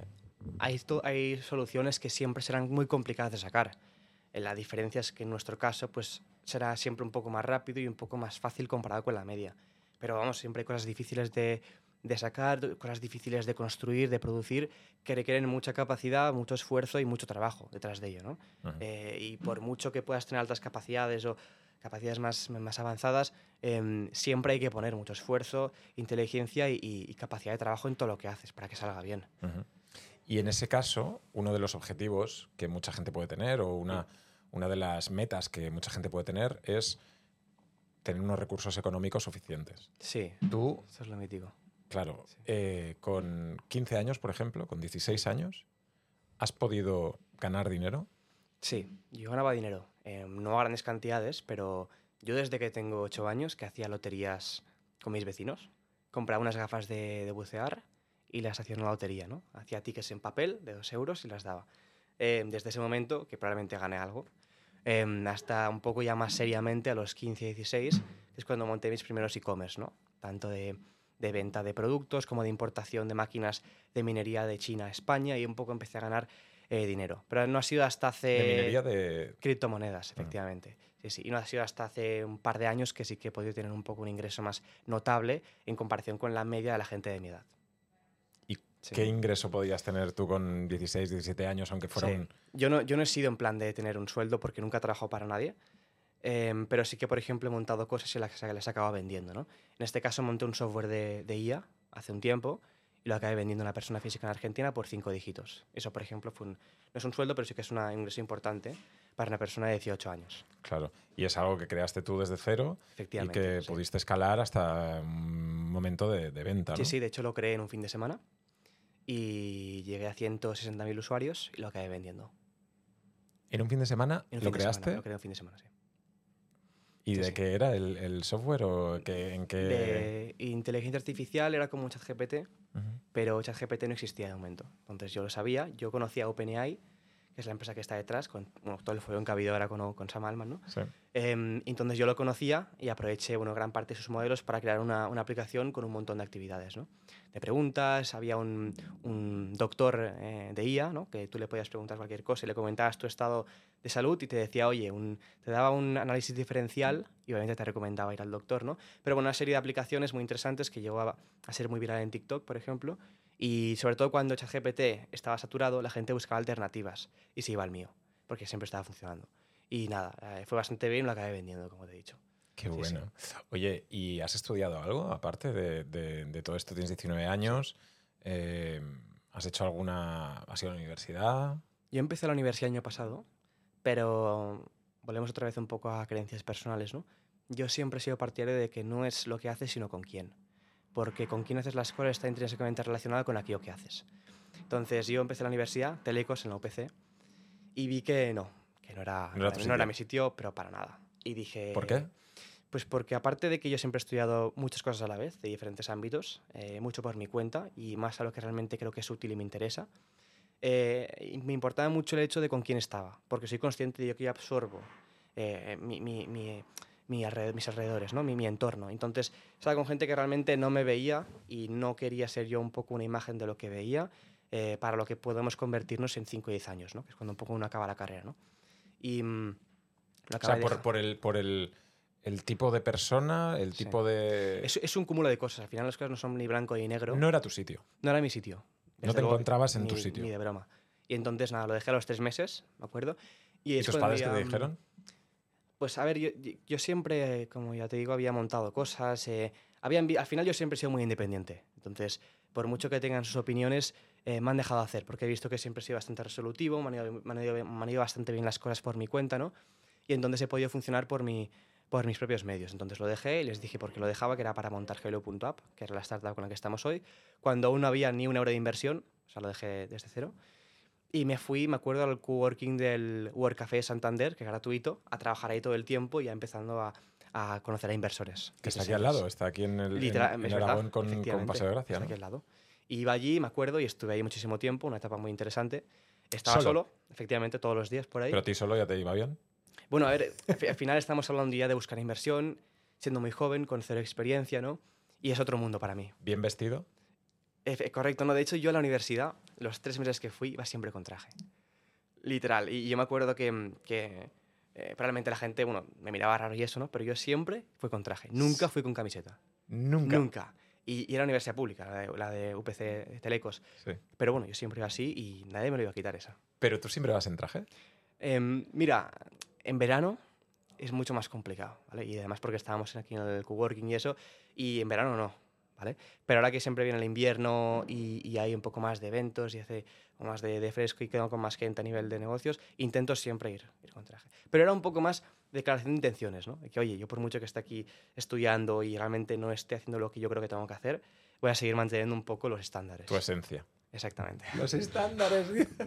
hay soluciones que siempre serán muy complicadas de sacar. La diferencia es que en nuestro caso pues será siempre un poco más rápido y un poco más fácil comparado con la media. Pero vamos, siempre hay cosas difíciles de sacar, cosas difíciles de construir, de producir, que requieren mucha capacidad, mucho esfuerzo y mucho trabajo detrás de ello, ¿no? Ujú. Y por mucho que puedas tener altas capacidades o capacidades más avanzadas, siempre hay que poner mucho esfuerzo, inteligencia y capacidad de trabajo en todo lo que haces para que salga bien. Ujú. Y en ese caso, uno de los objetivos que mucha gente puede tener o una de las metas que mucha gente puede tener es tener unos recursos económicos suficientes. Sí, Tú, eso es lo mítico. claro, Sí. con 15 años, por ejemplo, con 16 años, ¿has podido ganar dinero? Sí, yo ganaba dinero, no a grandes cantidades, pero yo desde que tengo 8 años, que hacía loterías con mis vecinos, compraba unas gafas de bucear y las hacía en la lotería, ¿no? Hacía tickets en papel de 2 euros y las daba. Desde ese momento, que probablemente gané algo, hasta un poco ya más seriamente a los 15, 16, que es cuando monté mis primeros e-commerce, ¿no? Tanto de venta de productos como de importación de máquinas de minería de China a España y un poco empecé a ganar dinero. Pero no ha sido hasta De hace minería de... criptomonedas, Ujú. efectivamente. Sí, sí. Y no ha sido hasta hace un par de años que sí que he podido tener un poco un ingreso más notable en comparación con la media de la gente de mi edad. ¿Y Sí. qué ingreso podías tener tú con 16, 17 años, aunque fuera Sí. un... Yo no he sido en plan de tener un sueldo porque nunca he trabajado para nadie. Pero sí que, por ejemplo, he montado cosas y las acabado vendiendo, ¿no? En este caso monté un software de IA hace un tiempo y lo acabé vendiendo a una persona física en Argentina por 5 dígitos. Eso, por ejemplo, no es un sueldo, pero sí que es un ingreso importante para una persona de 18 años. Claro. Y es algo que creaste tú desde cero y Efectivamente, que sí. pudiste escalar hasta un momento de venta, Sí, ¿no? sí, de hecho lo creé en un fin de semana y llegué a 160.000 usuarios y lo acabé vendiendo. En un fin de semana En un lo fin de semana, creaste. lo creé en un fin de semana, sí. ¿Y Sí, de sí. qué era el software o en qué...? De inteligencia artificial era como ChatGPT, Ujú. pero ChatGPT no existía de momento. Entonces yo lo sabía, yo conocía OpenAI, que es la empresa que está detrás, con todo el follón que ha habido ahora con Sam Altman, ¿no? Sí. Entonces yo lo conocía y aproveché gran parte de sus modelos para crear una aplicación con un montón de actividades, ¿no? De preguntas, había un doctor de IA, ¿no? Que tú le podías preguntar cualquier cosa y le comentabas tu estado de salud y te decía, oye, te daba un análisis diferencial y obviamente te recomendaba ir al doctor, ¿no? Pero bueno, una serie de aplicaciones muy interesantes que llegó a ser muy viral en TikTok, por ejemplo, y sobre todo cuando ChatGPT estaba saturado, la gente buscaba alternativas y se iba al mío, porque siempre estaba funcionando. Y nada, fue bastante bien y lo acabé vendiendo, como te he dicho. Qué Sí, bueno. Oye, ¿y has estudiado algo aparte de todo esto? Tienes 19 años. ¿Has hecho alguna... ¿Has ido a la universidad? Yo empecé la universidad el año pasado, pero volvemos otra vez un poco a creencias personales, ¿no? Yo siempre he sido partidario de que no es lo que haces, sino con quién. Porque con quién haces las cosas está intrínsecamente relacionado con aquello que haces. Entonces yo empecé la universidad, Telecos, en la UPC, y vi que no ¿No era tu no era sitio? mi sitio, pero para nada. Y dije... ¿Por qué? Pues porque aparte de que yo siempre he estudiado muchas cosas a la vez, de diferentes ámbitos, mucho por mi cuenta y más a lo que realmente creo que es útil y me interesa, y me importaba mucho el hecho de con quién estaba, porque soy consciente de que yo absorbo mis alrededores, ¿no? mi entorno. Entonces, estaba con gente que realmente no me veía y no quería ser yo un poco una imagen de lo que veía para lo que podemos convertirnos en 5 o 10 años, ¿no? Que es cuando un poco uno acaba la carrera, ¿no? Y lo O acabé sea, dejando. por el tipo de persona, el Sí. tipo de... Es un cúmulo de cosas. Al final las cosas no son ni blanco ni negro. No era tu sitio. No era mi sitio. No Desde te luego, encontrabas en tu ni sitio. de broma. Y entonces, nada, lo dejé a los 3 meses, me acuerdo. Y ¿Y es tus cuando padres qué ya... te dijeron? Pues a ver, yo siempre, como ya te digo, había montado cosas. Al final yo siempre he sido muy independiente. Entonces, por mucho que tengan sus opiniones, me han dejado hacer, porque he visto que siempre he sido bastante resolutivo, me han ido bastante bien las cosas por mi cuenta, ¿no? Y entonces he podido funcionar por mis propios medios. Entonces lo dejé y les dije por qué lo dejaba, que era para montar Hello.app, que era la startup con la que estamos hoy, cuando aún no había ni un euro de inversión, o sea, lo dejé desde cero. Y me fui, me acuerdo, al coworking del Work Café de Santander, que es gratuito, a trabajar ahí todo el tiempo y ya empezando a conocer a inversores. Que está aquí al business lado, angels. está aquí Literal, en es Aragón verdad, con efectivamente, Paseo de Gracia, está aquí ¿no? al lado. Y iba allí, me acuerdo, y estuve ahí muchísimo tiempo, una etapa muy interesante. Estaba Solo. solo, efectivamente, todos los días por ahí. Pero a ti solo ya te iba bien. Bueno, a ver, al final estamos hablando ya de buscar inversión, siendo muy joven, con cero experiencia, ¿no? Y es otro mundo para mí. Bien vestido. Correcto, ¿no? De hecho, yo a la universidad, los 3 meses que fui, iba siempre con traje. Literal. Y yo me acuerdo que probablemente la gente, bueno, me miraba raro y eso, ¿no? Pero yo siempre fui con traje. Nunca fui con camiseta. Nunca. Nunca. Y era universidad pública, la de UPC Telecos. Sí. Pero bueno, yo siempre iba así y nadie me lo iba a quitar esa. Pero tú siempre vas en traje. Mira, en verano es mucho más complicado, ¿vale? Y además porque estábamos aquí en el coworking y eso, y en verano no, ¿vale? Pero ahora que siempre viene el invierno y hay un poco más de eventos y hace más de fresco y quedo con más gente a nivel de negocios, intento siempre ir con traje. Pero era un poco más declaración de intenciones, ¿no? De que, oye, yo por mucho que esté aquí estudiando y realmente no esté haciendo lo que yo creo que tengo que hacer, voy a seguir manteniendo un poco los estándares. Tu esencia. Exactamente. Los estándares.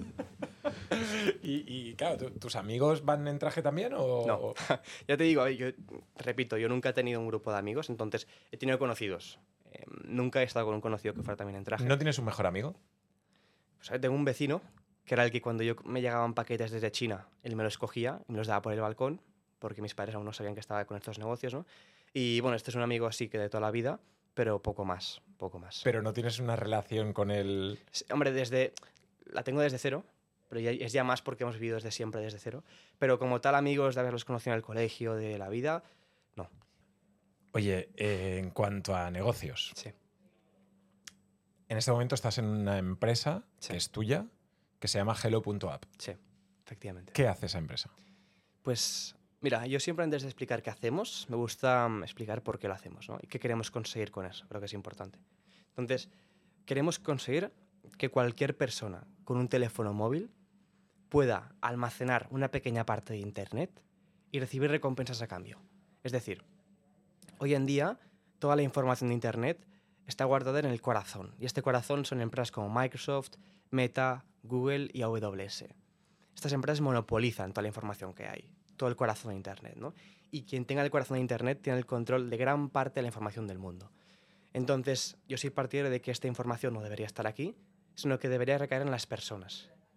y claro, ¿tus amigos van en traje también o...? No, ya te digo, yo repito, yo nunca he tenido un grupo de amigos, entonces he tenido conocidos. Nunca he estado con un conocido que fuera también en traje. ¿No tienes un mejor amigo? Pues, tengo un vecino, que era el que cuando me llegaban paquetes desde China, él me los cogía y me los daba por el balcón, porque mis padres aún no sabían que estaba con estos negocios, ¿no? Y bueno, este es un amigo así que de toda la vida, pero poco más, poco más. Pero no tienes una relación con él... Hombre, la tengo desde cero, pero es ya más porque hemos vivido desde siempre, desde cero. Pero como tal, amigos de haberlos conocido en el colegio, de la vida, no. Oye, en cuanto a negocios, Sí. en este momento estás en una empresa Sí. que es tuya, que se llama Hello.app. Sí, efectivamente. ¿Qué hace esa empresa? Pues mira, yo siempre antes de explicar qué hacemos, me gusta explicar por qué lo hacemos, ¿no? Y qué queremos conseguir con eso, creo que es importante. Entonces, queremos conseguir que cualquier persona con un teléfono móvil pueda almacenar una pequeña parte de Internet y recibir recompensas a cambio. Es decir, hoy en día toda la información de Internet está guardada en el corazón, y este corazón son empresas como Microsoft, Meta, Google y AWS. Estas empresas monopolizan toda la información que hay, todo el corazón de Internet, ¿no? Y quien tenga el corazón de Internet tiene el control de gran parte de la información del mundo. Entonces, yo soy partidario de que esta información no debería estar aquí, sino que debería recaer en las personas.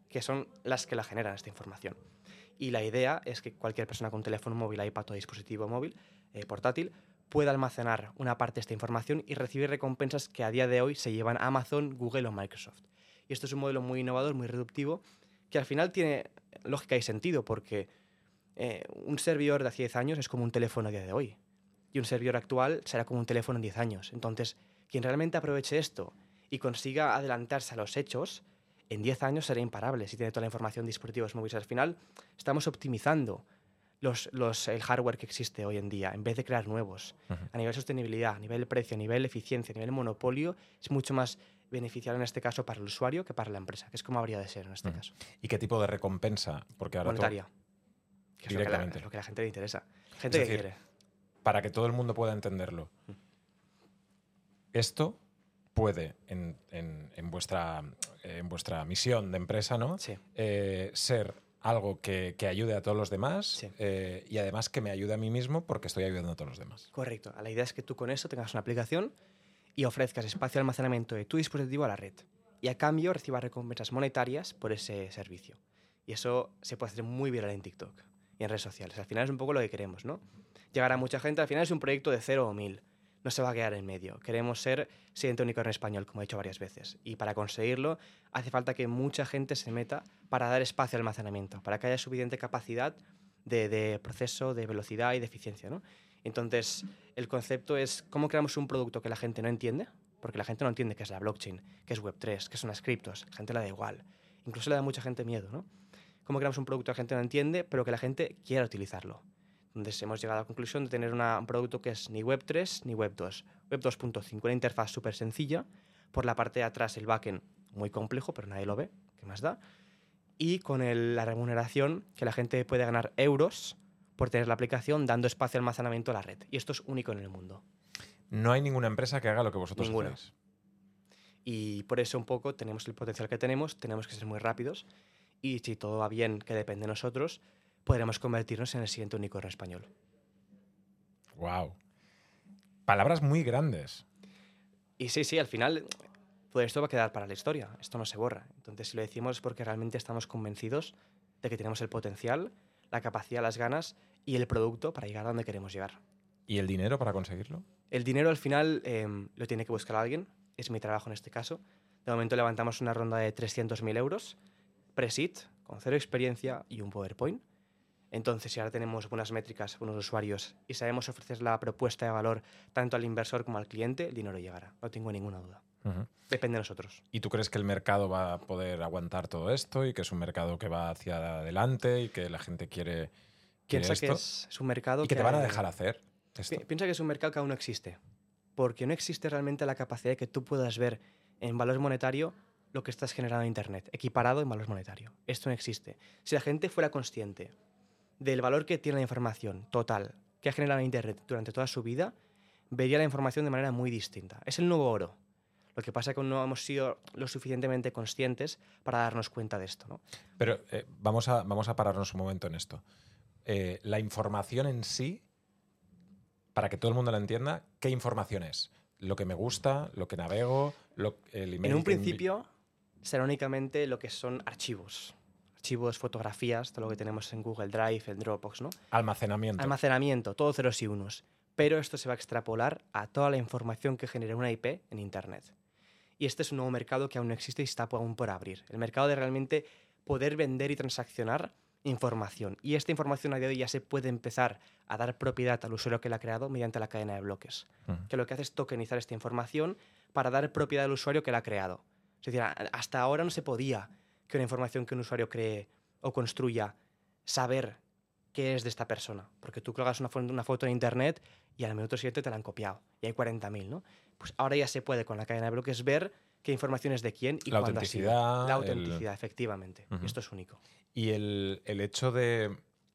que son las que la generan esta información. Y la idea es que cualquier persona con un teléfono móvil, iPad o dispositivo móvil portátil pueda almacenar una parte de esta información y recibir recompensas que a día de hoy se llevan a Amazon, Google o Microsoft. Y esto es un modelo muy innovador, muy reductivo, que al final tiene lógica y sentido, porque un servidor de hace 10 años es como un teléfono a día de hoy. Y un servidor actual será como un teléfono en 10 años. Entonces, quien realmente aproveche esto y consiga adelantarse a los hechos, en 10 años será imparable si tiene toda la información de dispositivos móviles. Al final, estamos optimizando el hardware que existe hoy en día, en vez de crear nuevos. A nivel sostenibilidad, a nivel precio, a nivel eficiencia, a nivel monopolio, es mucho más beneficiario en este caso para el usuario que para la empresa, que es como habría de ser en este caso. ¿Y qué tipo de recompensa? Porque ahora monetaria, que es directamente. lo que a la gente le interesa. Gente Es que decir, quiere. Para que todo el mundo pueda entenderlo, esto puede, en vuestra misión de empresa, ¿no? Sí. Ser algo que ayude a todos los demás, Sí. Y además que me ayude a mí mismo porque estoy ayudando a todos los demás. Correcto. La idea es que tú con eso tengas una aplicación y ofrezcas espacio de almacenamiento de tu dispositivo a la red. Y a cambio recibas recompensas monetarias por ese servicio. Y eso se puede hacer muy viral en TikTok y en redes sociales. Al final es un poco lo que queremos, ¿no? Llegar a mucha gente. Al final es un proyecto de 0 o 1000. No se va a quedar en medio. Queremos ser siguiente unicornio español, como he dicho varias veces. Y para conseguirlo hace falta que mucha gente se meta para dar espacio al almacenamiento, para que haya suficiente capacidad de proceso, de velocidad y de eficiencia, ¿no? Entonces, el concepto es cómo creamos un producto que la gente no entiende, porque la gente no entiende qué es la blockchain, qué es Web3, qué son las criptos, la gente le da igual. Incluso le da mucha gente miedo, ¿no? Cómo creamos un producto que la gente no entiende, pero que la gente quiera utilizarlo. Entonces hemos llegado a la conclusión de tener un producto que es ni Web3 ni Web2. Web 2.5, una interfaz súper sencilla. Por la parte de atrás el backend muy complejo, pero nadie lo ve, ¿qué más da? Y con la remuneración que la gente puede ganar euros por tener la aplicación dando espacio de almacenamiento a la red. Y esto es único en el mundo. No hay ninguna empresa que haga lo que vosotros Ninguna. hacéis. Y por eso un poco tenemos el potencial que tenemos que ser muy rápidos y si todo va bien, que depende de nosotros, podremos convertirnos en el siguiente unicornio español. Wow. Palabras muy grandes. Y sí, al final, pues esto va a quedar para la historia, esto no se borra. Entonces, si lo decimos es porque realmente estamos convencidos de que tenemos el potencial, la capacidad, las ganas y el producto para llegar a donde queremos llegar. ¿Y el dinero para conseguirlo? El dinero al final lo tiene que buscar alguien, es mi trabajo en este caso. De momento levantamos una ronda de 300.000 euros, pre-seed, con 0 experiencia y un PowerPoint. Entonces, si ahora tenemos buenas métricas, buenos usuarios y sabemos ofrecer la propuesta de valor tanto al inversor como al cliente, el dinero llegará. No tengo ninguna duda. Depende de nosotros. ¿Y tú crees que el mercado va a poder aguantar todo esto y que es un mercado que va hacia adelante y que la gente quiere Piensa esto? que es un mercado ¿Y que te van a dejar hacer esto? Piensa que es un mercado que aún no existe. Porque no existe realmente la capacidad de que tú puedas ver en valor monetario lo que estás generando en Internet, equiparado en valor monetario. Esto no existe. Si la gente fuera consciente del valor que tiene la información total que ha generado en Internet durante toda su vida, vería la información de manera muy distinta. Es el nuevo oro. Lo que pasa es que no hemos sido lo suficientemente conscientes para darnos cuenta de esto, ¿no? Pero vamos a pararnos un momento en esto. La información en sí, para que todo el mundo la entienda, ¿qué información es? Lo que me gusta, lo que navego, el email. En un principio será únicamente lo que son archivos, fotografías, todo lo que tenemos en Google Drive, en Dropbox, ¿no? Almacenamiento. Almacenamiento, todo ceros y unos. Pero esto se va a extrapolar a toda la información que genera una IP en Internet. Y este es un nuevo mercado que aún no existe y está aún por abrir. El mercado de realmente poder vender y transaccionar información. Y esta información a día de hoy ya se puede empezar a dar propiedad al usuario que la ha creado mediante la cadena de bloques. Que lo que hace es tokenizar esta información para dar propiedad al usuario que la ha creado. Es decir, hasta ahora no se podía que una información que un usuario cree o construya saber qué es de esta persona. Porque tú colgas una foto en Internet y al minuto siguiente te la han copiado. Y hay 40.000, ¿no? Pues ahora ya se puede con la cadena de bloques ver qué información es de quién y la cuándo ha sido. autenticidad. La autenticidad, efectivamente. Esto es único. Y el hecho de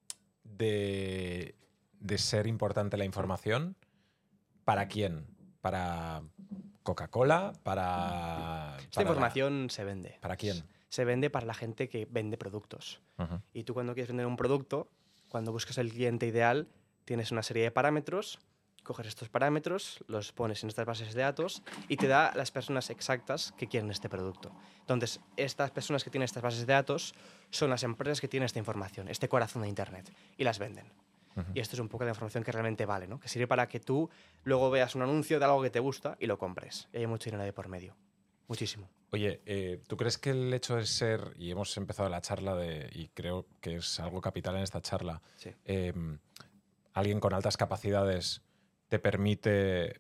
ser importante la información, ¿para quién? ¿Para Coca-Cola? Esta información se vende. ¿Para quién? Se vende para la gente que vende productos. Y tú cuando quieres vender un producto, cuando buscas el cliente ideal, tienes una serie de parámetros coges estos parámetros, los pones en estas bases de datos y te da las personas exactas que quieren este producto. Entonces, estas personas que tienen estas bases de datos son las empresas que tienen esta información, este corazón de Internet, y las venden. Y esto es un poco de información que realmente vale, ¿no? Que sirve para que tú luego veas un anuncio de algo que te gusta y lo compres. Y hay mucho dinero de por medio. Muchísimo. Oye, ¿tú crees que el hecho de ser, y hemos empezado la charla y creo que es algo capital en esta charla, Sí. alguien con altas capacidades te permite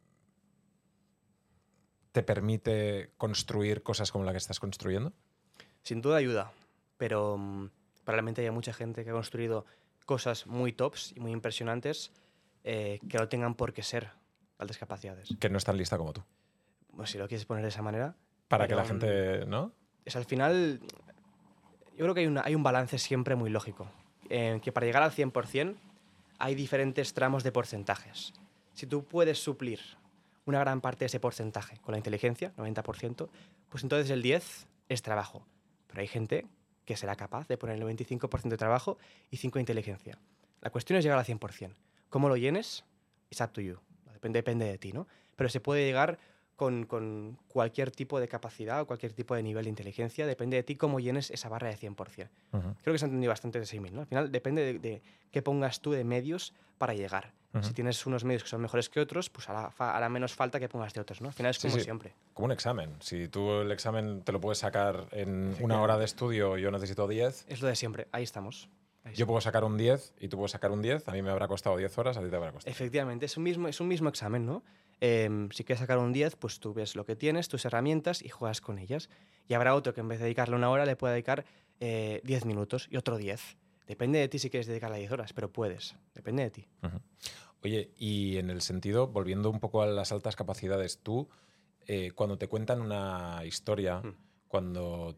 construir cosas como la que estás construyendo? Sin duda ayuda, pero probablemente haya mucha gente que ha construido cosas muy tops y muy impresionantes que no tengan por qué ser altas capacidades. Que no es tan lista como tú. Pues si lo quieres poner de esa manera. Para que pero, la gente, ¿no? Es al final, yo creo que hay un balance siempre muy lógico. Que para llegar al 100% hay diferentes tramos de porcentajes. Si tú puedes suplir una gran parte de ese porcentaje con la inteligencia, 90%, pues entonces el 10% es trabajo. Pero hay gente que será capaz de poner el 95% de trabajo y 5% de inteligencia. La cuestión es llegar al 100%. ¿Cómo lo llenes? It's up to you. Depende de ti, ¿no? Pero se puede llegar con cualquier tipo de capacidad o cualquier tipo de nivel de inteligencia. Depende de ti cómo llenes esa barra de 100%. Creo que se ha entendido bastante de símil, ¿no? Al final depende de qué pongas tú de medios para llegar. Si tienes unos medios que son mejores que otros, pues hará menos falta que pongas de otros, ¿no? Al final es como siempre. Como un examen. Si tú el examen te lo puedes sacar en una hora de estudio, yo necesito 10. Es lo de siempre. Ahí estamos. Yo puedo sacar un 10 y tú puedes sacar un 10. A mí me habrá costado 10 horas, a ti te habrá costado. Efectivamente, es un mismo examen, ¿no? Si quieres sacar un 10, pues tú ves lo que tienes, tus herramientas y juegas con ellas. Y habrá otro que en vez de dedicarle una hora le pueda dedicar 10 minutos y otro 10. Depende de ti si quieres dedicarle 10 horas, pero puedes. Depende de ti. Oye, y en el sentido, volviendo un poco a las altas capacidades, tú, cuando te cuentan una historia, cuando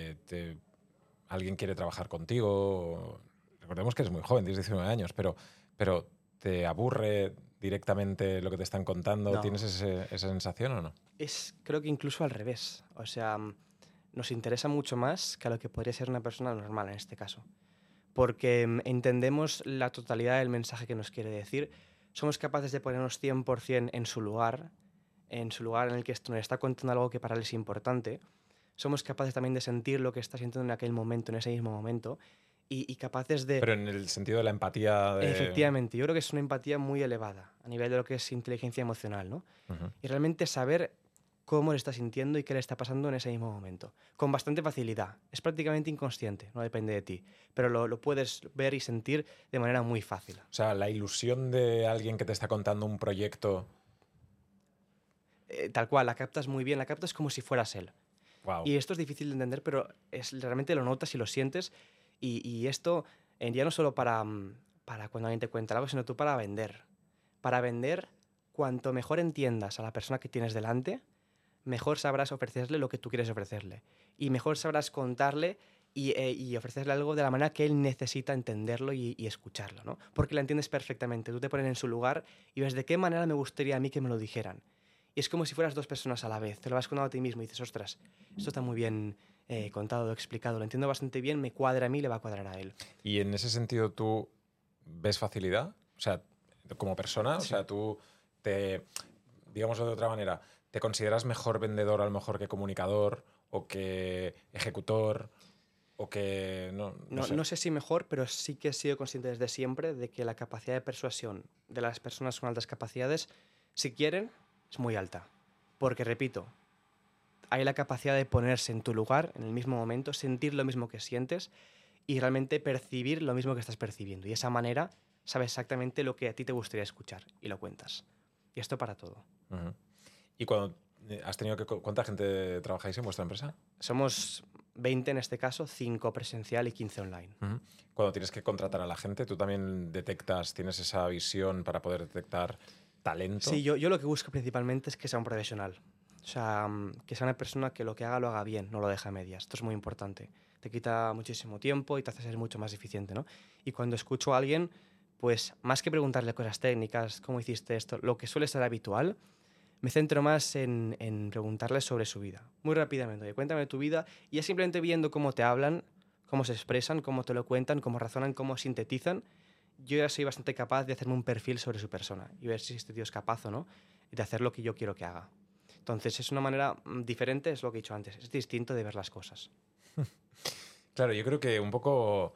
alguien quiere trabajar contigo, recordemos que eres muy joven, tienes 19 años, pero ¿te aburre directamente lo que te están contando? No. ¿Tienes esa sensación o no? Creo que incluso al revés. O sea, nos interesa mucho más que a lo que podría ser una persona normal en este caso. Porque entendemos la totalidad del mensaje que nos quiere decir. Somos capaces de ponernos 100% en su lugar en el que nos está contando algo que para él es importante. Somos capaces también de sentir lo que está sintiendo en aquel momento, en ese mismo momento. Y capaces de... Pero en el sentido de la empatía... Efectivamente, yo creo que es una empatía muy elevada a nivel de lo que es inteligencia emocional, ¿no? Y realmente saber cómo le está sintiendo y qué le está pasando en ese mismo momento. Con bastante facilidad. Es prácticamente inconsciente, no depende de ti. Pero lo puedes ver y sentir de manera muy fácil. O sea, la ilusión de alguien que te está contando un proyecto... Tal cual, la captas muy bien, la captas como si fueras él. Wow. Y esto es difícil de entender, pero realmente lo notas y lo sientes. Y esto ya no solo para cuando alguien te cuenta algo, sino tú para vender. Para vender, cuanto mejor entiendas a la persona que tienes delante, mejor sabrás ofrecerle lo que tú quieres ofrecerle. Y mejor sabrás contarle y ofrecerle algo de la manera que él necesita entenderlo y escucharlo, ¿no? Porque la entiendes perfectamente. Tú te pones en su lugar y ves de qué manera me gustaría a mí que me lo dijeran. Y es como si fueras dos personas a la vez. Te lo vas contando a ti mismo y dices, ostras, esto está muy bien contado, explicado, lo entiendo bastante bien, me cuadra a mí, le va a cuadrar a él. Y en ese sentido, ¿tú ves facilidad? O sea, como persona, Sí. o sea, tú digámoslo de otra manera, ¿te consideras mejor vendedor a lo mejor que comunicador o que ejecutor o que... No sé si mejor, pero sí que he sido consciente desde siempre de que la capacidad de persuasión de las personas con altas capacidades, si quieren, es muy alta. Porque, repito, hay la capacidad de ponerse en tu lugar, en el mismo momento, sentir lo mismo que sientes y realmente percibir lo mismo que estás percibiendo. Y de esa manera sabes exactamente lo que a ti te gustaría escuchar y lo cuentas. Y esto para todo. ¿Y cuando has tenido cuánta gente trabajáis en vuestra empresa? Somos 20 en este caso, 5 presencial y 15 online. Cuando tienes que contratar a la gente, ¿tú también tienes esa visión para poder detectar talento? Sí, yo lo que busco principalmente es que sea un profesional. O sea, que sea una persona que lo que haga lo haga bien, no lo deje a medias. Esto es muy importante. Te quita muchísimo tiempo y te hace ser mucho más eficiente, ¿no? Y cuando escucho a alguien, pues más que preguntarle cosas técnicas, cómo hiciste esto, lo que suele ser habitual, me centro más en preguntarle sobre su vida. Muy rápidamente, oye, cuéntame tu vida, y es simplemente viendo cómo te hablan, cómo se expresan, cómo te lo cuentan, cómo razonan, cómo sintetizan, yo ya soy bastante capaz de hacerme un perfil sobre su persona y ver si este tío es capaz o no de hacer lo que yo quiero que haga. Entonces es una manera diferente, es lo que he dicho antes, es distinto de ver las cosas. Claro, yo creo que un poco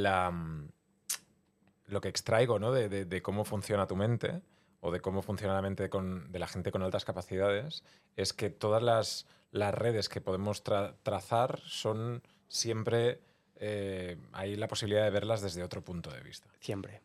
lo que extraigo, ¿no? de cómo funciona tu mente o de cómo funciona la mente de la gente con altas capacidades es que todas las redes que podemos trazar son siempre... hay la posibilidad de verlas desde otro punto de vista. Siempre.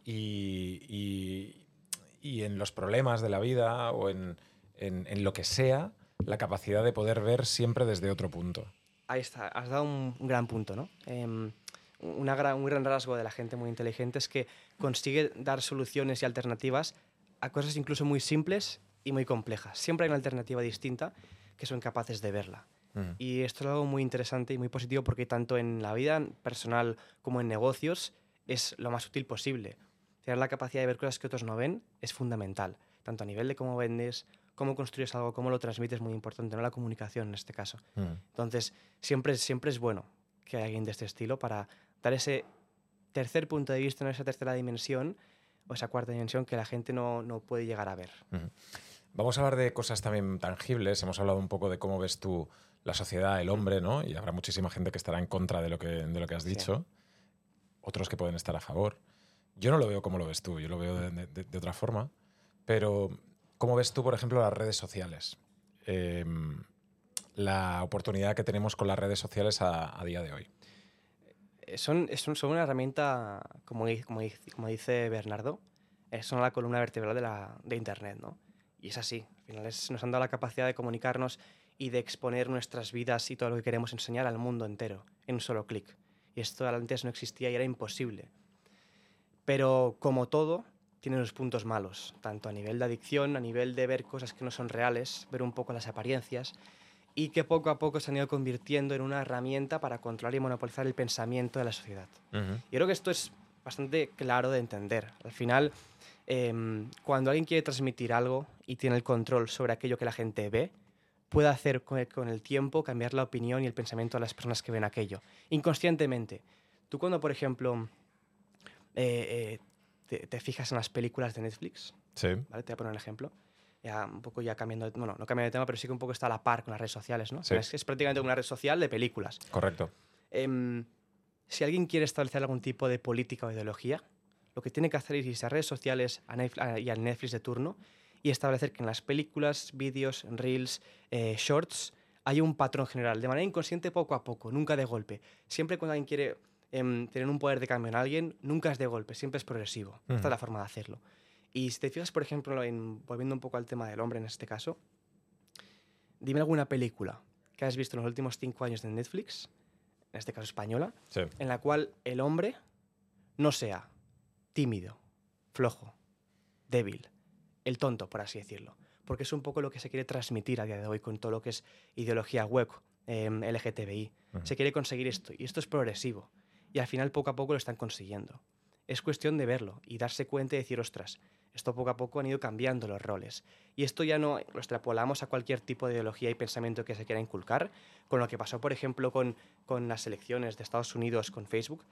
Y en los problemas de la vida o en lo que sea, la capacidad de poder ver siempre desde otro punto. Ahí está, has dado un gran punto, ¿no? Un gran rasgo de la gente muy inteligente es que consigue dar soluciones y alternativas a cosas incluso muy simples y muy complejas. Siempre hay una alternativa distinta que son capaces de verla. Y esto es algo muy interesante y muy positivo porque tanto en la vida personal como en negocios es lo más útil posible. Tener la capacidad de ver cosas que otros no ven es fundamental, tanto a nivel de cómo vendes, cómo construyes algo, cómo lo transmites, es muy importante, no la comunicación en este caso. Entonces, siempre es bueno que haya alguien de este estilo para dar ese tercer punto de vista, esa tercera dimensión o esa cuarta dimensión que la gente no puede llegar a ver. Vamos a hablar de cosas también tangibles. Hemos hablado un poco de cómo ves tú la sociedad, el hombre, ¿no? Y habrá muchísima gente que estará en contra de lo que has dicho. Otros que pueden estar a favor. Yo no lo veo como lo ves tú, yo lo veo de otra forma. Pero, ¿cómo ves tú, por ejemplo, las redes sociales? La oportunidad que tenemos con las redes sociales a día de hoy. Son una herramienta, como dice Bernardo, son la columna vertebral de Internet, ¿no? Y es así. Al final nos han dado la capacidad de comunicarnos y de exponer nuestras vidas y todo lo que queremos enseñar al mundo entero en un solo clic. Y esto antes no existía y era imposible. Pero como todo, tiene los puntos malos, tanto a nivel de adicción, a nivel de ver cosas que no son reales, ver un poco las apariencias, y que poco a poco se han ido convirtiendo en una herramienta para controlar y monopolizar el pensamiento de la sociedad. Yo creo que esto es bastante claro de entender. Al final, cuando alguien quiere transmitir algo y tiene el control sobre aquello que la gente ve, puede hacer con el tiempo cambiar la opinión y el pensamiento de las personas que ven aquello, inconscientemente. Tú cuando, por ejemplo, te fijas en las películas de Netflix, sí. ¿vale? Te voy a poner un ejemplo. Ya un poco ya cambiando, bueno, no cambiando de tema, pero sí que un poco está a la par con las redes sociales, ¿no? Sí. Es prácticamente una red social de películas. Correcto. Si alguien quiere establecer algún tipo de política o ideología, lo que tiene que hacer es irse a redes sociales y al Netflix de turno y establecer que en las películas, vídeos, reels, shorts, hay un patrón general, de manera inconsciente poco a poco, nunca de golpe. Siempre cuando alguien quiere tener un poder de cambio en alguien, nunca es de golpe, siempre es progresivo. Esta es la forma de hacerlo. Y si te fijas, por ejemplo, volviendo un poco al tema del hombre en este caso, dime alguna película que has visto en los últimos 5 años de Netflix, en este caso española, sí, en la cual el hombre no sea tímido, flojo, débil, el tonto, por así decirlo. Porque es un poco lo que se quiere transmitir a día de hoy con todo lo que es ideología web, LGTBI. Se quiere conseguir esto, y esto es progresivo. Y al final, poco a poco, lo están consiguiendo. Es cuestión de verlo y darse cuenta y decir, ostras, esto poco a poco han ido cambiando los roles. Y esto ya no lo extrapolamos a cualquier tipo de ideología y pensamiento que se quiera inculcar, con lo que pasó, por ejemplo, con las elecciones de Estados Unidos con Facebook.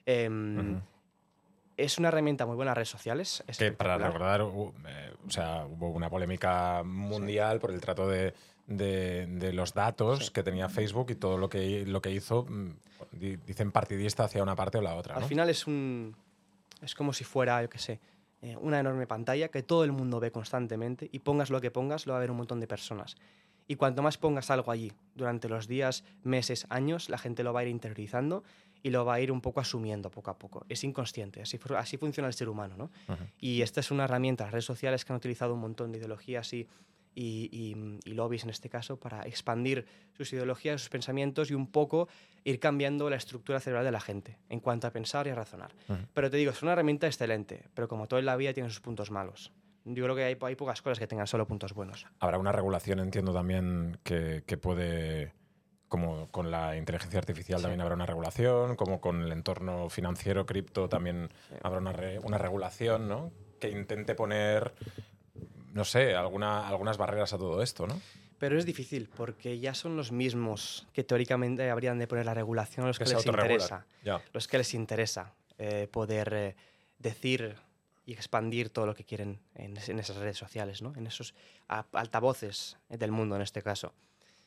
Es una herramienta muy buena las redes sociales. Que para recordar, o sea, hubo una polémica mundial por el trato de los datos que tenía Facebook y todo lo que hizo, dicen partidista hacia una parte o la otra, ¿no? Al final es como si fuera, yo qué sé, una enorme pantalla que todo el mundo ve constantemente y pongas lo que pongas, lo va a ver un montón de personas. Y cuanto más pongas algo allí durante los días, meses, años, la gente lo va a ir interiorizando y lo va a ir un poco asumiendo poco a poco. Es inconsciente, así funciona el ser humano, ¿no? Y esta es una herramienta, las redes sociales que han utilizado un montón de ideologías y lobbies en este caso para expandir sus ideologías, sus pensamientos y un poco ir cambiando la estructura cerebral de la gente en cuanto a pensar y a razonar. Pero te digo, es una herramienta excelente, pero como todo en la vida tiene sus puntos malos. Yo creo que hay pocas cosas que tengan solo puntos buenos. Habrá una regulación, entiendo también, que puede... Como con la inteligencia artificial también habrá una regulación, como con el entorno financiero, cripto, también habrá una regulación, ¿no? Que intente poner, no sé, algunas barreras a todo esto, ¿no? Pero es difícil, porque ya son los mismos que teóricamente habrían de poner la regulación a los que les interesa. Ya. Los que les interesa poder decir y expandir todo lo que quieren en esas redes sociales, ¿no? En esos altavoces del mundo en este caso.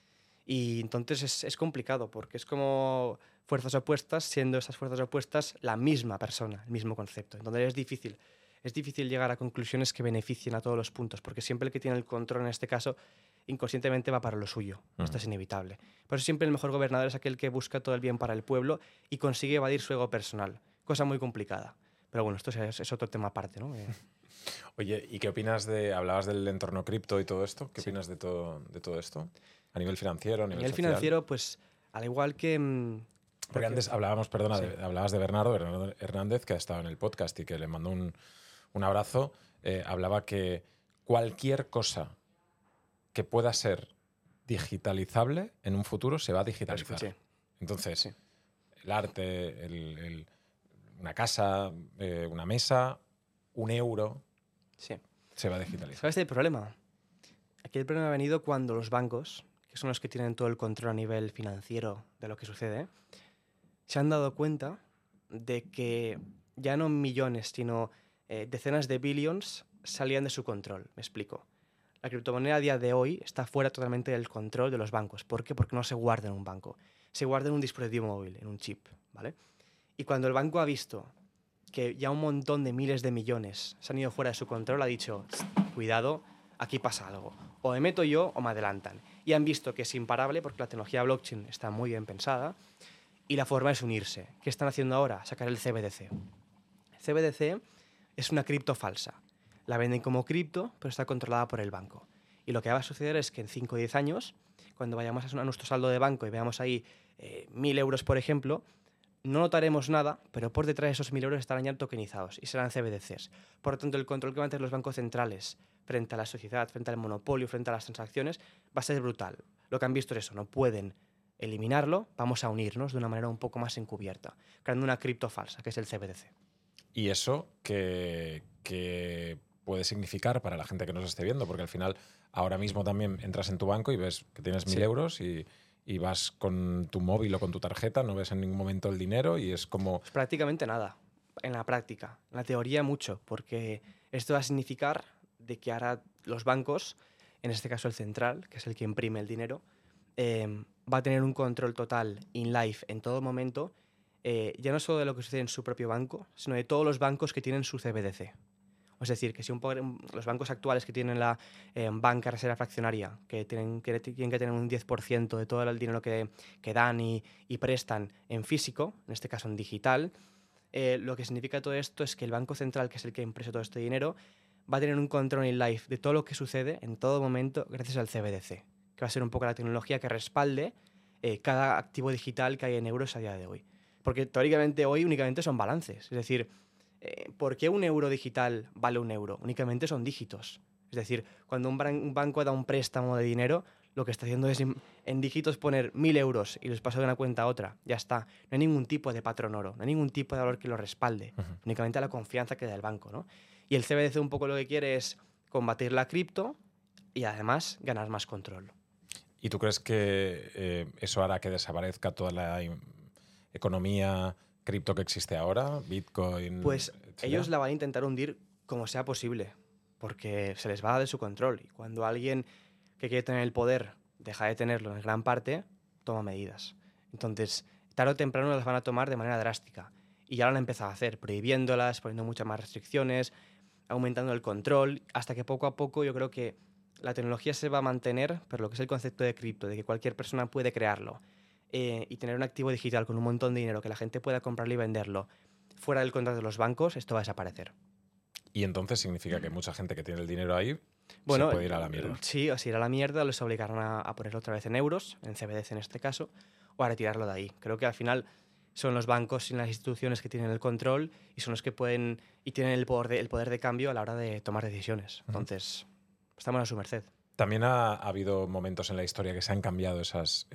Y entonces es complicado porque es como fuerzas opuestas, siendo esas fuerzas opuestas la misma persona, el mismo concepto. Entonces es difícil llegar a conclusiones que beneficien a todos los puntos, porque siempre el que tiene el control en este caso inconscientemente va para lo suyo. Esto es inevitable. Por eso siempre el mejor gobernador es aquel que busca todo el bien para el pueblo y consigue evadir su ego personal, cosa muy complicada. Pero bueno, esto es otro tema aparte, ¿no? Oye, ¿y qué opinas hablabas del entorno cripto y todo esto? ¿Qué opinas de todo esto? A nivel financiero, a nivel social. Financiero, pues al igual que... Porque antes hablábamos, perdona, hablabas de Bernardo Hernández, que ha estado en el podcast y que le mandó un abrazo. Hablaba que cualquier cosa que pueda ser digitalizable en un futuro se va a digitalizar. Sí. Entonces, el arte, una casa, una mesa, un euro, se va a digitalizar. ¿Sabes el problema? Aquí el problema ha venido cuando los bancos, que son los que tienen todo el control a nivel financiero de lo que sucede, se han dado cuenta de que ya no millones, sino decenas de billions salían de su control. Me explico. La criptomoneda a día de hoy está fuera totalmente del control de los bancos. ¿Por qué? Porque no se guarda en un banco. Se guarda en un dispositivo móvil, en un chip, ¿vale? Y cuando el banco ha visto que ya un montón de miles de millones se han ido fuera de su control, ha dicho, cuidado, aquí pasa algo. O me meto yo o me adelantan. Y han visto que es imparable porque la tecnología blockchain está muy bien pensada y la forma es unirse. ¿Qué están haciendo ahora? Sacar el CBDC. El CBDC es una cripto falsa. La venden como cripto, pero está controlada por el banco. Y lo que va a suceder es que en 5 o 10 años, cuando vayamos a nuestro saldo de banco y veamos ahí 1.000 euros, por ejemplo, no notaremos nada, pero por detrás de esos 1.000 euros estarán ya tokenizados y serán CBDCs. Por lo tanto, el control que van a tener los bancos centrales frente a la sociedad, frente al monopolio, frente a las transacciones, va a ser brutal. Lo que han visto es eso, no pueden eliminarlo, vamos a unirnos de una manera un poco más encubierta, creando una cripto falsa, que es el CBDC. ¿Y eso qué puede significar para la gente que nos esté viendo? Porque al final, ahora mismo también entras en tu banco y ves que tienes 1.000 euros y vas con tu móvil o con tu tarjeta, no ves en ningún momento el dinero y es como... Pues prácticamente nada, en la práctica. En la teoría mucho, porque esto va a significar de que ahora los bancos, en este caso el central, que es el que imprime el dinero, va a tener un control total in life en todo momento, ya no solo de lo que sucede en su propio banco, sino de todos los bancos que tienen su CBDC. Es decir, que si los bancos actuales que tienen la banca reserva fraccionaria, que tienen que tener un 10% de todo el dinero que dan y prestan en físico, en este caso en digital, lo que significa todo esto es que el Banco Central, que es el que imprese todo este dinero, va a tener un control in life de todo lo que sucede en todo momento gracias al CBDC, que va a ser un poco la tecnología que respalde cada activo digital que hay en euros a día de hoy. Porque teóricamente hoy únicamente son balances, es decir, ¿por qué un euro digital vale un euro? Únicamente son dígitos. Es decir, cuando un banco da un préstamo de dinero, lo que está haciendo es en dígitos poner 1.000 euros y los pasa de una cuenta a otra. Ya está. No hay ningún tipo de patrón oro, no hay ningún tipo de valor que lo respalde. Únicamente la confianza que da el banco, ¿no? Y el CBDC un poco lo que quiere es combatir la cripto y además ganar más control. ¿Y tú crees que eso hará que desaparezca toda la economía cripto que existe ahora, Bitcoin? Pues etcétera? ellos la van a intentar hundir como sea posible, porque se les va de su control. Y cuando alguien que quiere tener el poder deja de tenerlo en gran parte, toma medidas. Entonces, tarde o temprano las van a tomar de manera drástica. Y ya lo han empezado a hacer, prohibiéndolas, poniendo muchas más restricciones, aumentando el control, hasta que poco a poco yo creo que la tecnología se va a mantener, pero lo que es el concepto de cripto, de que cualquier persona puede crearlo, y tener un activo digital con un montón de dinero que la gente pueda comprarlo y venderlo fuera del control de los bancos, esto va a desaparecer. Y entonces significa que mucha gente que tiene el dinero ahí Bueno, se puede ir a la mierda. Sí, o si ir a la mierda, les obligarán a ponerlo otra vez en euros, en CBDC en este caso, o a retirarlo de ahí. Creo que al final son los bancos y las instituciones que tienen el control y son los que pueden y tienen el poder de cambio a la hora de tomar decisiones. Entonces, estamos a su merced. También ha habido momentos en la historia que se han cambiado esas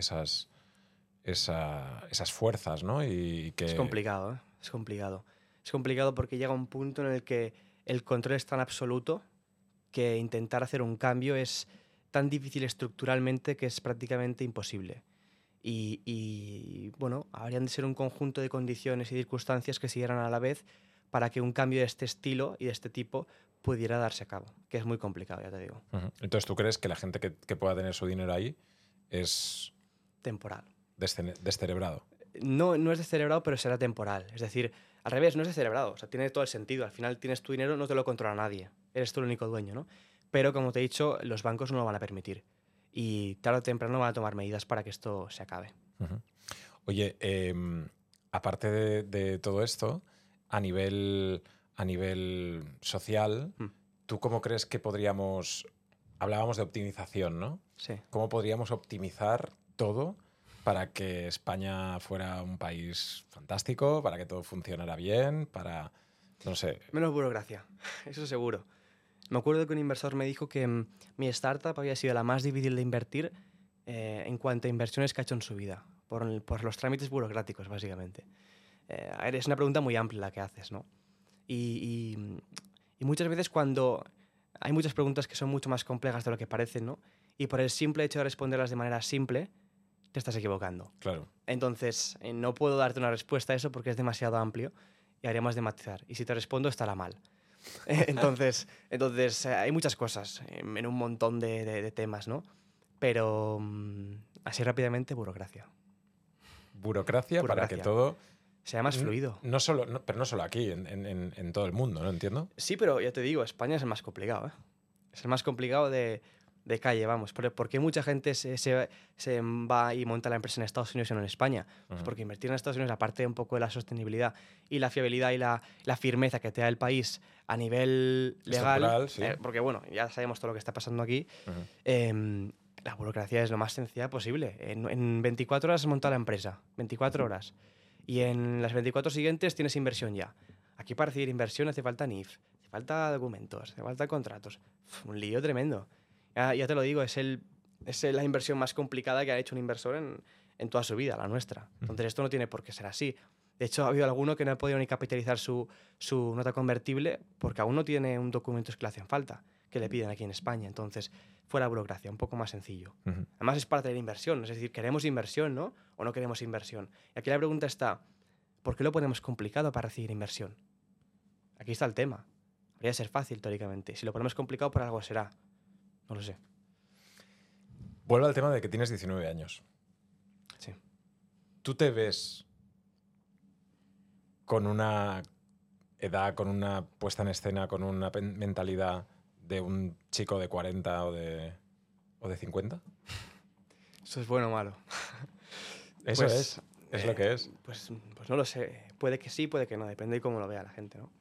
fuerzas, ¿no? Y que... Es complicado, ¿eh? Es complicado. Es complicado porque llega un punto en el que el control es tan absoluto que intentar hacer un cambio es tan difícil estructuralmente que es prácticamente imposible. Y bueno, habrían de ser un conjunto de condiciones y circunstancias que se dieran a la vez para que un cambio de este estilo y de este tipo pudiera darse a cabo, que es muy complicado, ya te digo. Entonces, ¿tú crees que la gente que pueda tener su dinero ahí es Temporal. descerebrado? No, no es descerebrado, pero será temporal. Es decir, al revés, no es descerebrado. O sea, tiene todo el sentido. Al final tienes tu dinero, no te lo controla nadie. Eres tú el único dueño, ¿no? Pero, como te he dicho, los bancos no lo van a permitir. Y tarde o temprano van a tomar medidas para que esto se acabe. Oye, aparte de todo esto, a nivel social, ¿tú cómo crees que podríamos... Hablábamos de optimización, ¿no? Sí. ¿Cómo podríamos optimizar todo para que España fuera un país fantástico, para que todo funcionara bien, para... no sé... Menos burocracia, eso seguro. Me acuerdo que un inversor me dijo que mi startup había sido la más difícil de invertir en cuanto a inversiones que ha hecho en su vida, por los trámites burocráticos, básicamente. Es una pregunta muy amplia la que haces, ¿no? Y muchas veces cuando hay muchas preguntas que son mucho más complejas de lo que parecen, ¿no? Y por el simple hecho de responderlas de manera simple, te estás equivocando. Claro. Entonces, no puedo darte una respuesta a eso porque es demasiado amplio y haríamos de matizar. Y si te respondo, estará mal. Entonces hay muchas cosas en un montón de temas, ¿no? Pero así rápidamente, burocracia. Burocracia para que todo... sea más fluido. Pero no solo aquí, en todo el mundo, ¿no? Entiendo. Sí, pero ya te digo, España es el más complicado, ¿eh? Es el más complicado de calle, vamos. ¿Por qué mucha gente se va y monta la empresa en Estados Unidos y no en España? Pues porque invertir en Estados Unidos, aparte un poco de la sostenibilidad y la fiabilidad y la firmeza que te da el país a nivel legal, sí. Porque bueno, ya sabemos todo lo que está pasando aquí, la burocracia es lo más sencilla posible. En 24 horas has montado la empresa, 24 horas. Y en las 24 siguientes tienes inversión ya. Aquí para recibir inversión hace falta NIF, hace falta documentos, hace falta contratos. Un lío tremendo. Ya te lo digo, es la inversión más complicada que ha hecho un inversor en toda su vida, la nuestra. Entonces esto no tiene por qué ser así. De hecho, ha habido alguno que no ha podido ni capitalizar su nota convertible porque aún no tiene un documento que le hacen falta, que le piden aquí en España. Entonces, fuera burocracia, un poco más sencillo. Además es para tener inversión, es decir, queremos inversión, ¿no? O no queremos inversión. Y aquí la pregunta está, ¿por qué lo ponemos complicado para recibir inversión? Aquí está el tema. Debería ser fácil, teóricamente. Si lo ponemos complicado, por algo será. No lo sé. Vuelvo al tema de que tienes 19 años. Sí. ¿Tú te ves con una edad, con una puesta en escena, con una mentalidad de un chico de 40 o de 50? ¿Eso es bueno o malo? Eso es lo que es. Pues no lo sé. Puede que sí, puede que no. Depende de cómo lo vea la gente, ¿no?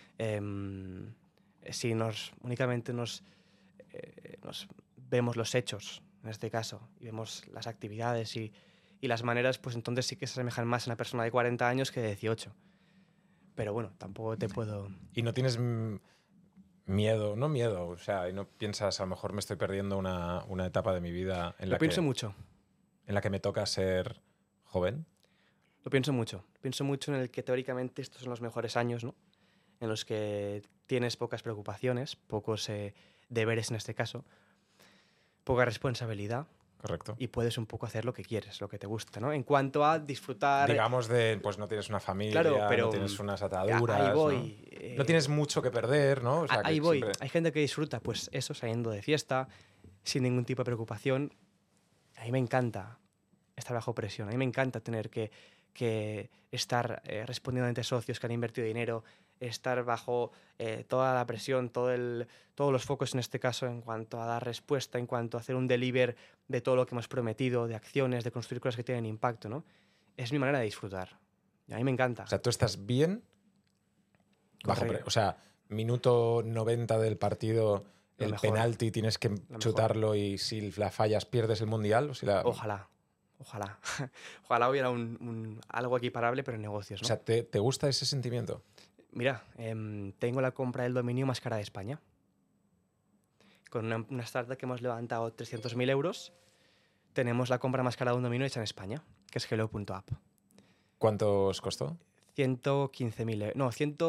Si únicamente nos vemos los hechos, en este caso, y vemos las actividades y las maneras, pues entonces sí que se asemejan más a una persona de 40 años que de 18. Pero bueno, tampoco te puedo... ¿Y no tienes miedo? No miedo, o sea, y no piensas, a lo mejor me estoy perdiendo una etapa de mi vida en la pienso mucho. En la que me toca ser joven? Lo pienso mucho. Pienso mucho en el que teóricamente estos son los mejores años, ¿no? En los que tienes pocas preocupaciones, pocos deberes en este caso, poca responsabilidad. Correcto. Y puedes un poco hacer lo que quieres, lo que te gusta, ¿no? En cuanto a disfrutar... Digamos pues no tienes una familia, claro, pero no tienes unas ataduras, ahí voy, ¿no? No tienes mucho que perder, ¿no? O sea, ahí voy. Siempre... Hay gente que disfruta, pues eso, saliendo de fiesta, sin ningún tipo de preocupación. A mí me encanta estar bajo presión, a mí me encanta tener que estar respondiendo ante socios que han invertido dinero, estar bajo toda la presión, todos los focos en este caso en cuanto a dar respuesta, en cuanto a hacer un deliver de todo lo que hemos prometido, de acciones, de construir cosas que tienen impacto, ¿no? Es mi manera de disfrutar. Y a mí me encanta. O sea, tú estás bien o sea, minuto 90 del partido, el penalti tienes que chutarlo y si la fallas pierdes el mundial. O si Ojalá. Ojalá hubiera algo equiparable, pero en negocios, ¿no? O sea, ¿te gusta ese sentimiento? Mira, tengo la compra del dominio más cara de España. Con una startup que hemos levantado 300.000 euros, tenemos la compra más cara de un dominio hecha en España, que es Hello.app. ¿Cuánto os costó? 115.000 euros. No,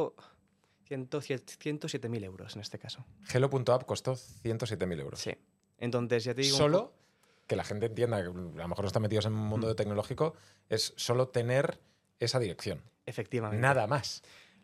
107.000 euros en este caso. Hello.app costó 107.000 euros. Sí. Entonces, ya te digo... Solo, que la gente entienda, que a lo mejor no están metidos en un mundo tecnológico, es solo tener esa dirección. Efectivamente. Nada más.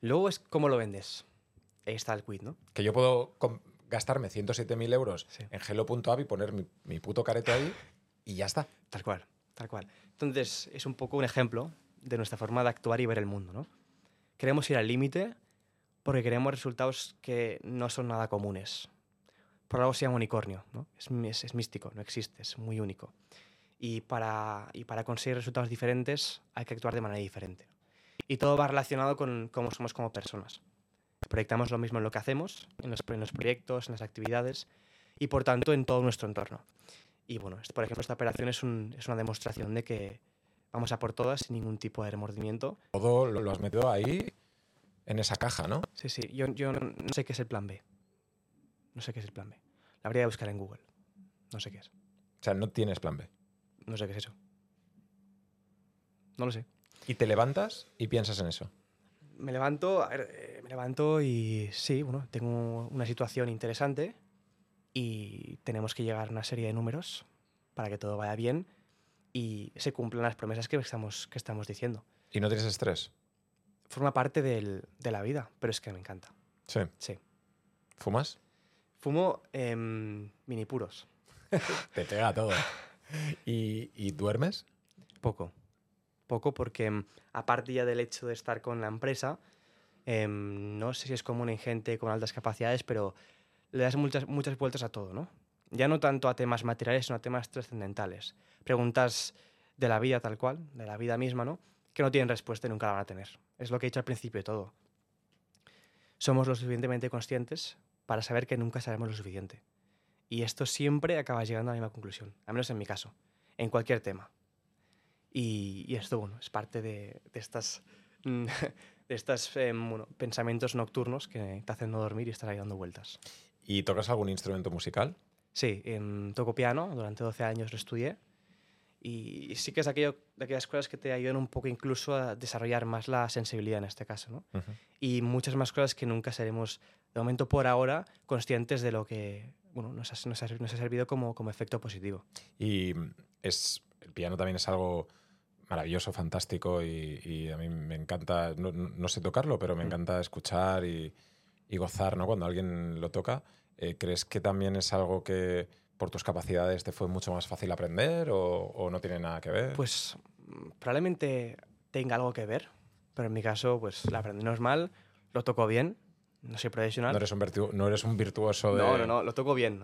Luego es cómo lo vendes. Ahí está el quid, ¿no? Que yo puedo gastarme 107.000 euros Sí. en Hello.app y poner mi puto careto ahí y ya está. Tal cual, tal cual. Entonces, es un poco un ejemplo de nuestra forma de actuar y ver el mundo, ¿no? Queremos ir al límite porque queremos resultados que no son nada comunes. Por algo se llama unicornio, ¿no? Es místico, no existe, es muy único. Y para conseguir resultados diferentes hay que actuar de manera diferente. Y todo va relacionado con cómo somos como personas. Proyectamos lo mismo en lo que hacemos, en los proyectos, en las actividades y por tanto en todo nuestro entorno. Y bueno, por ejemplo, esta operación es una demostración de que vamos a por todas sin ningún tipo de remordimiento. Todo lo has metido ahí en esa caja, ¿no? Sí, sí, yo no sé qué es el plan B. No sé qué es el plan B. La habría de buscar en Google. No sé qué es. O sea, no tienes plan B. No sé qué es eso. No lo sé. Y te levantas y piensas en eso. Me levanto, me levanto y sí, bueno, tengo una situación interesante y tenemos que llegar a una serie de números para que todo vaya bien y se cumplan las promesas que estamos diciendo. ¿Y no tienes estrés? Forma parte de la vida, pero es que me encanta. Sí. Sí. ¿Fumas? Fumo mini puros. Te pega todo. ¿Y duermes? Poco. Poco porque aparte ya del hecho de estar con la empresa, no sé si es común en gente con altas capacidades, pero le das muchas vueltas a todo, ¿no? Ya no tanto a temas materiales, sino a temas trascendentales. Preguntas de la vida tal cual, de la vida misma, ¿no? Que no tienen respuesta y nunca la van a tener. Es lo que he dicho al principio de todo. Somos lo suficientemente conscientes para saber que nunca sabemos lo suficiente. Y esto siempre acaba llegando a la misma conclusión, al menos en mi caso, en cualquier tema. Y esto, bueno, es parte de estos pensamientos nocturnos que te hacen no dormir y estar ahí dando vueltas. ¿Y tocas algún instrumento musical? Sí, toco piano, durante 12 años lo estudié. Y sí que es de aquellas cosas que te ayudan un poco incluso a desarrollar más la sensibilidad en este caso, ¿no? Uh-huh. Y muchas más cosas que nunca seremos, de momento por ahora, conscientes de lo que bueno, nos ha servido como efecto positivo. Y el piano también es algo maravilloso, fantástico y a mí me encanta, no sé tocarlo, pero me encanta escuchar y gozar, ¿no? Cuando alguien lo toca. ¿Crees que también es algo que por tus capacidades te fue mucho más fácil aprender o no tiene nada que ver? Pues probablemente tenga algo que ver, pero en mi caso pues la aprendí normal, lo toco bien, no soy profesional. No eres un virtuoso de... No, lo toco bien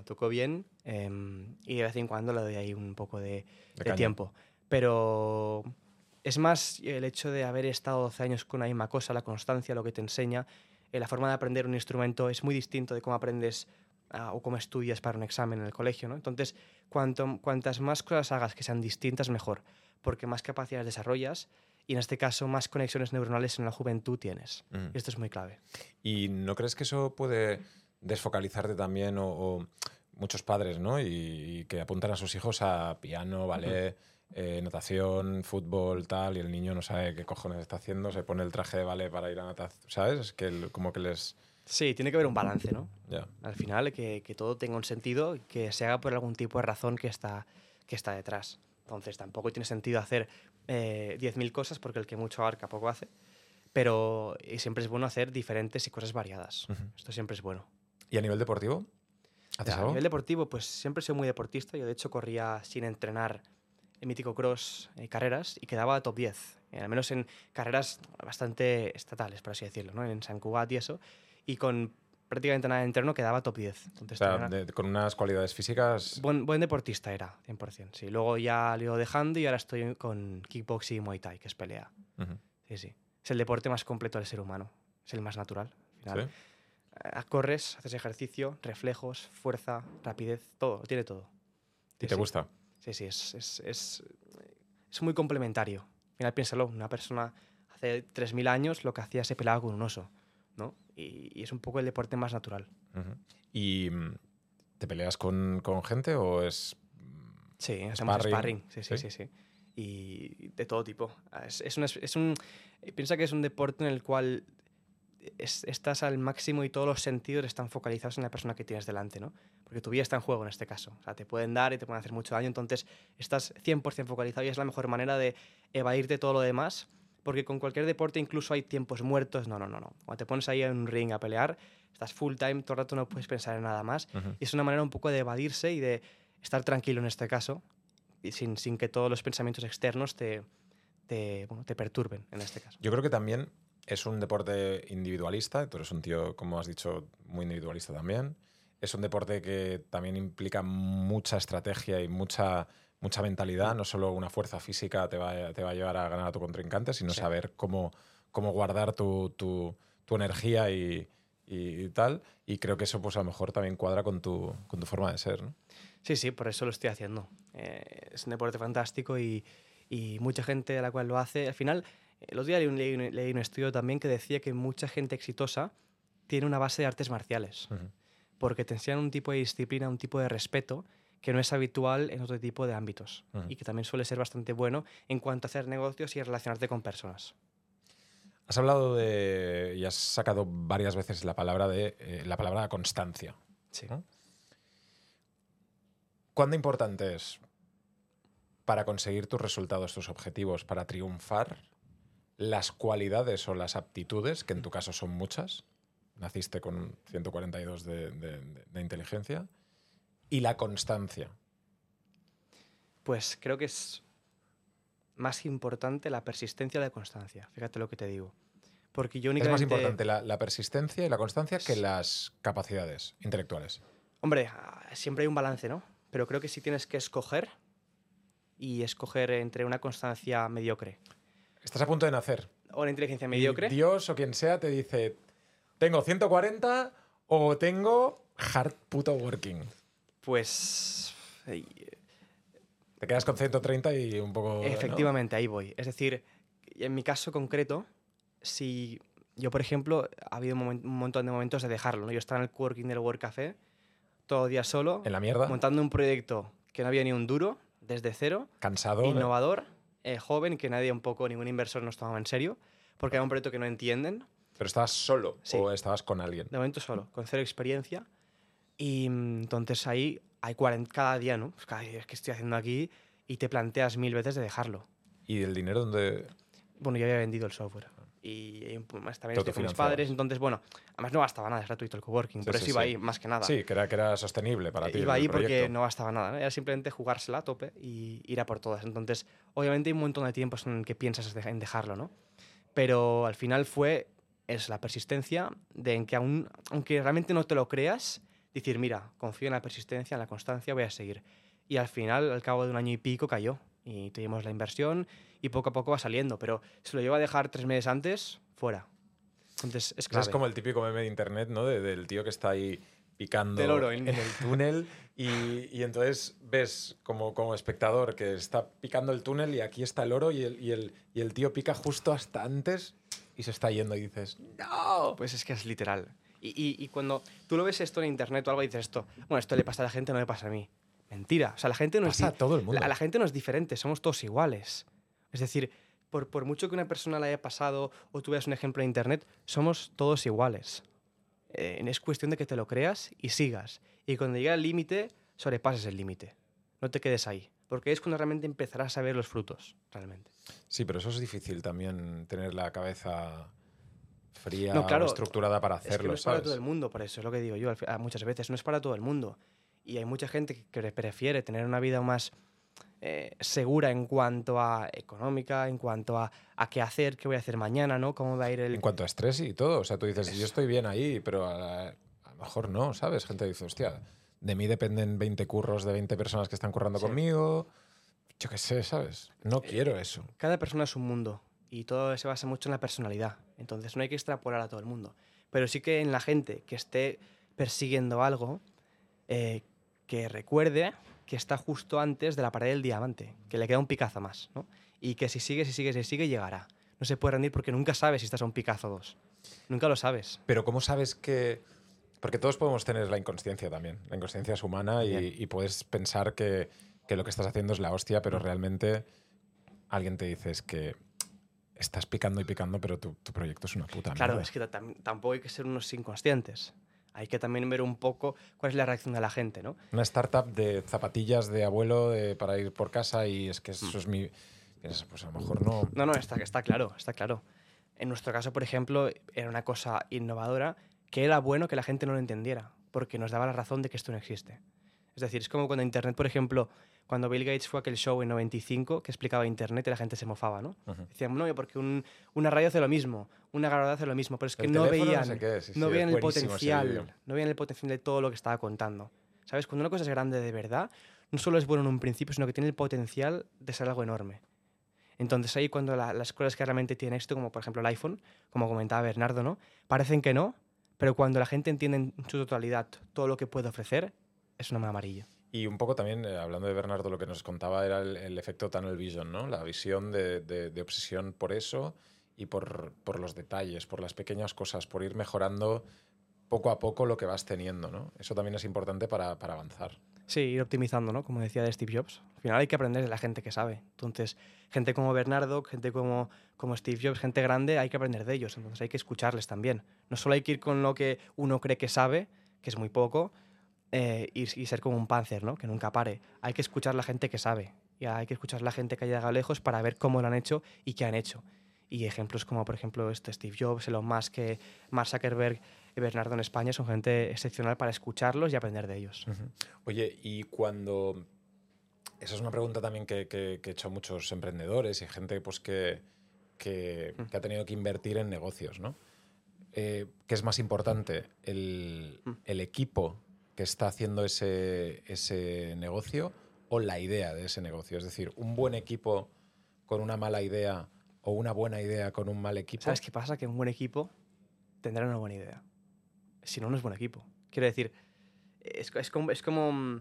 y de vez en cuando le doy ahí un poco de tiempo. Pero es más el hecho de haber estado 12 años con la misma cosa, la constancia, lo que te enseña. La forma de aprender un instrumento es muy distinto de cómo aprendes o cómo estudias para un examen en el colegio, ¿no? Entonces, cuantas más cosas hagas que sean distintas, mejor, porque más capacidades desarrollas y en este caso más conexiones neuronales en la juventud tienes. Y esto es muy clave. ¿Y no crees que eso puede desfocalizarte también o muchos padres, ¿no? Y que apuntan a sus hijos a piano, ballet, natación, fútbol, tal, y el niño no sabe qué cojones está haciendo, se pone el traje de ballet para ir a natación, ¿sabes? Es que como que les... Sí, tiene que haber un balance, ¿no? Yeah. Al final, que todo tenga un sentido y que se haga por algún tipo de razón que está detrás. Entonces, tampoco tiene sentido hacer 10.000 cosas porque el que mucho abarca poco hace. Pero siempre es bueno hacer diferentes y cosas variadas. Esto siempre es bueno. ¿Y a nivel deportivo? ¿Haces algo? A nivel deportivo, pues siempre he sido muy deportista. Yo, de hecho, corría sin entrenar en mítico cross carreras y quedaba top 10. Al menos en carreras bastante estatales, por así decirlo, ¿no? En Sant Cugat y eso. Y con prácticamente nada de entreno quedaba top 10. Entonces, o sea, con unas cualidades físicas... Buen deportista era, 100%. Sí. Luego ya lo he ido dejando y ahora estoy con kickboxing y muay thai, que es pelea. Sí, sí. Es el deporte más completo del ser humano. Es el más natural. Al final. ¿Sí? Corres, haces ejercicio, reflejos, fuerza, rapidez, todo, tiene todo. ¿Y te gusta? Sí, sí, es muy complementario. Al final piénsalo, una persona hace 3.000 años lo que hacía se pelaba con un oso, ¿no? Y es un poco el deporte más natural. ¿Y te peleas con gente o es...? Sí, hacemos sparring. Sí. Y de todo tipo. Piensa que es un deporte en el cual estás al máximo y todos los sentidos están focalizados en la persona que tienes delante, ¿no? Porque tu vida está en juego en este caso. O sea, te pueden dar y te pueden hacer mucho daño, entonces estás 100% focalizado y es la mejor manera de evadirte todo lo demás Porque con cualquier deporte incluso hay tiempos muertos. No. Cuando te pones ahí en un ring a pelear, estás full time, todo el rato no puedes pensar en nada más. Y es una manera un poco de evadirse y de estar tranquilo en este caso, y sin que todos los pensamientos externos te perturben en este caso. Yo creo que también es un deporte individualista. Tú eres un tío, como has dicho, muy individualista también. Es un deporte que también implica mucha estrategia y mucha mentalidad. No solo una fuerza física te va a llevar a ganar a tu contrincante, sino saber cómo guardar tu energía y tal. Y creo que eso pues a lo mejor también cuadra con tu forma de ser, ¿no? Sí, por eso lo estoy haciendo. Es un deporte fantástico y mucha gente a la cual lo hace. Al final, el otro día leí un estudio también que decía que mucha gente exitosa tiene una base de artes marciales. Porque te enseñan un tipo de disciplina, un tipo de respeto que no es habitual en otro tipo de ámbitos y que también suele ser bastante bueno en cuanto a hacer negocios y relacionarte con personas. Has hablado y has sacado varias veces la palabra constancia. Sí. ¿No? ¿Cuán importante es para conseguir tus resultados, tus objetivos, para triunfar, las cualidades o las aptitudes, que en tu caso son muchas? Naciste con 142 de inteligencia. Y la constancia. Pues creo que es más importante la persistencia y la constancia. Fíjate lo que te digo. Porque yo únicamente... Es más importante la persistencia y la constancia que las capacidades intelectuales. Hombre, siempre hay un balance, ¿no? Pero creo que sí tienes que escoger entre una constancia mediocre. Estás a punto de nacer. O una inteligencia mediocre. Y Dios o quien sea te dice, tengo 140 o tengo hard puto working. Pues... Te quedas con 130 y un poco... Efectivamente, ¿no? ahí voy. Es decir, en mi caso concreto, si yo, por ejemplo, ha habido un montón de momentos de dejarlo, ¿no? Yo estaba en el coworking del Work Café, todo el día solo, En la mierda. montando un proyecto que no había ni un duro, desde cero, Cansado. innovador, joven, que nadie ningún inversor nos tomaba en serio, porque era un proyecto que no entienden. ¿Pero estabas solo Sí. o estabas con alguien? De momento solo, con cero experiencia. Y entonces ahí hay 40 cada día, ¿no? Pues cada día, ¿qué estoy haciendo aquí? Y te planteas 1000 veces de dejarlo. ¿Y el dinero dónde...? Bueno, yo había vendido el software. Y más también Te estoy con mis autofinanciabas. padres, entonces, bueno, además no gastaba nada, es gratuito el coworking, por eso iba ahí más que nada. Sí, que era sostenible para ti. Iba el ahí porque proyecto. no gastaba nada, ¿no? Era simplemente jugársela a tope y ir a por todas. Entonces, obviamente hay un montón de tiempos en que piensas en dejarlo, ¿no? Pero al final es la persistencia en que aunque realmente no te lo creas, decir, mira, confío en la persistencia, en la constancia, voy a seguir. Y al final, al cabo de 1 año y pico, cayó. Y tuvimos la inversión y poco a poco va saliendo. Pero si lo llevo a dejar 3 meses antes, fuera. Entonces es clave. Es como el típico meme de internet, ¿no? Del tío que está ahí picando Del oro en el túnel y entonces ves como espectador que está picando el túnel y aquí está el oro y el tío pica justo hasta antes y se está yendo y dices, ¡no! Pues es que es literal. Y cuando tú lo ves esto en internet o algo y dices esto le pasa a la gente, no me pasa a mí. Mentira. O sea, la gente no Pasa a todo el mundo. La gente no es diferente, somos todos iguales. Es decir, por mucho que una persona la haya pasado o tú veas un ejemplo en internet, somos todos iguales. Es cuestión de que te lo creas y sigas. Y cuando llegue al límite, sobrepases el límite. No te quedes ahí. Porque es cuando realmente empezarás a ver los frutos, realmente. Sí, pero eso es difícil también, tener la cabeza fría No, claro, o estructurada para hacerlo, es que no es ¿sabes? para todo el mundo, por eso es lo que digo yo muchas veces, no es para todo el mundo. Y hay mucha gente que prefiere tener una vida más segura en cuanto a económica, en cuanto a qué hacer, qué voy a hacer mañana, ¿no? Cómo va a ir el... En cuanto a estrés y todo. O sea, tú dices, yo estoy bien ahí, pero a lo mejor no, ¿sabes? Gente dice, hostia, de mí dependen 20 curros de 20 personas que están currando conmigo. Yo qué sé, ¿sabes? No quiero eso. Cada persona es un mundo y todo se basa mucho en la personalidad. Entonces no hay que extrapolar a todo el mundo. Pero sí que en la gente que esté persiguiendo algo, que recuerde que está justo antes de la pared del diamante, que le queda un picazo más, ¿no? Y que si sigue, llegará. No se puede rendir porque nunca sabes si estás a un picazo o 2. Nunca lo sabes. Pero ¿cómo sabes que...? Porque todos podemos tener la inconsciencia también. La inconsciencia es humana y puedes pensar que lo que estás haciendo es la hostia, pero realmente alguien te dice es que estás picando y picando, pero tu proyecto es una puta Claro, mierda. es que tampoco hay que ser unos inconscientes. Hay que también ver un poco cuál es la reacción de la gente, ¿no? Una startup de zapatillas de abuelo para ir por casa y es que eso es piensas, pues a lo mejor no... No, está claro, está claro. En nuestro caso, por ejemplo, era una cosa innovadora que era bueno que la gente no lo entendiera, porque nos daba la razón de que esto no existe. Es decir, es como cuando Internet, por ejemplo, cuando Bill Gates fue a aquel show en 95 que explicaba Internet y la gente se mofaba, ¿no? Decían, no, porque una radio hace lo mismo, una grabadora hace lo mismo, pero es que El no teléfono, veían, no sé qué, sí, no sí, veían es el buenísimo ese vídeo. potencial, no veían el potencial de todo lo que estaba contando. ¿Sabes? Cuando una cosa es grande de verdad, no solo es bueno en un principio, sino que tiene el potencial de ser algo enorme. Entonces ahí cuando las cosas que realmente tienen esto, como por ejemplo el iPhone, como comentaba Bernardo, ¿no? Parecen que no, pero cuando la gente entiende en su totalidad todo lo que puede ofrecer, es una maravilla. Y un poco también, hablando de Bernardo, lo que nos contaba era el efecto tunnel vision, ¿no? La visión de obsesión por eso y por los detalles, por las pequeñas cosas, por ir mejorando poco a poco lo que vas teniendo, ¿no? Eso también es importante para avanzar. Sí, ir optimizando, ¿no? Como decía de Steve Jobs. Al final hay que aprender de la gente que sabe. Entonces, gente como Bernardo, gente como Steve Jobs, gente grande, hay que aprender de ellos. Entonces hay que escucharles también. No solo hay que ir con lo que uno cree que sabe, que es muy poco, y ser como un Panzer, ¿no? Que nunca pare. Hay que escuchar a la gente que sabe. Y hay que escuchar a la gente que ha llegado lejos para ver cómo lo han hecho y qué han hecho. Y ejemplos como, por ejemplo, Steve Jobs, Elon Musk, Mark Zuckerberg y Bernardo en España son gente excepcional para escucharlos y aprender de ellos. Oye, y cuando... Esa es una pregunta también que he hecho a muchos emprendedores y gente pues, que ha tenido que invertir en negocios, ¿no? ¿Qué es más importante? ¿El equipo que está haciendo ese negocio o la idea de ese negocio? Es decir, un buen equipo con una mala idea o una buena idea con un mal equipo. ¿Sabes qué pasa? Que un buen equipo tendrá una buena idea. Si no, no es buen equipo. Quiero decir, es como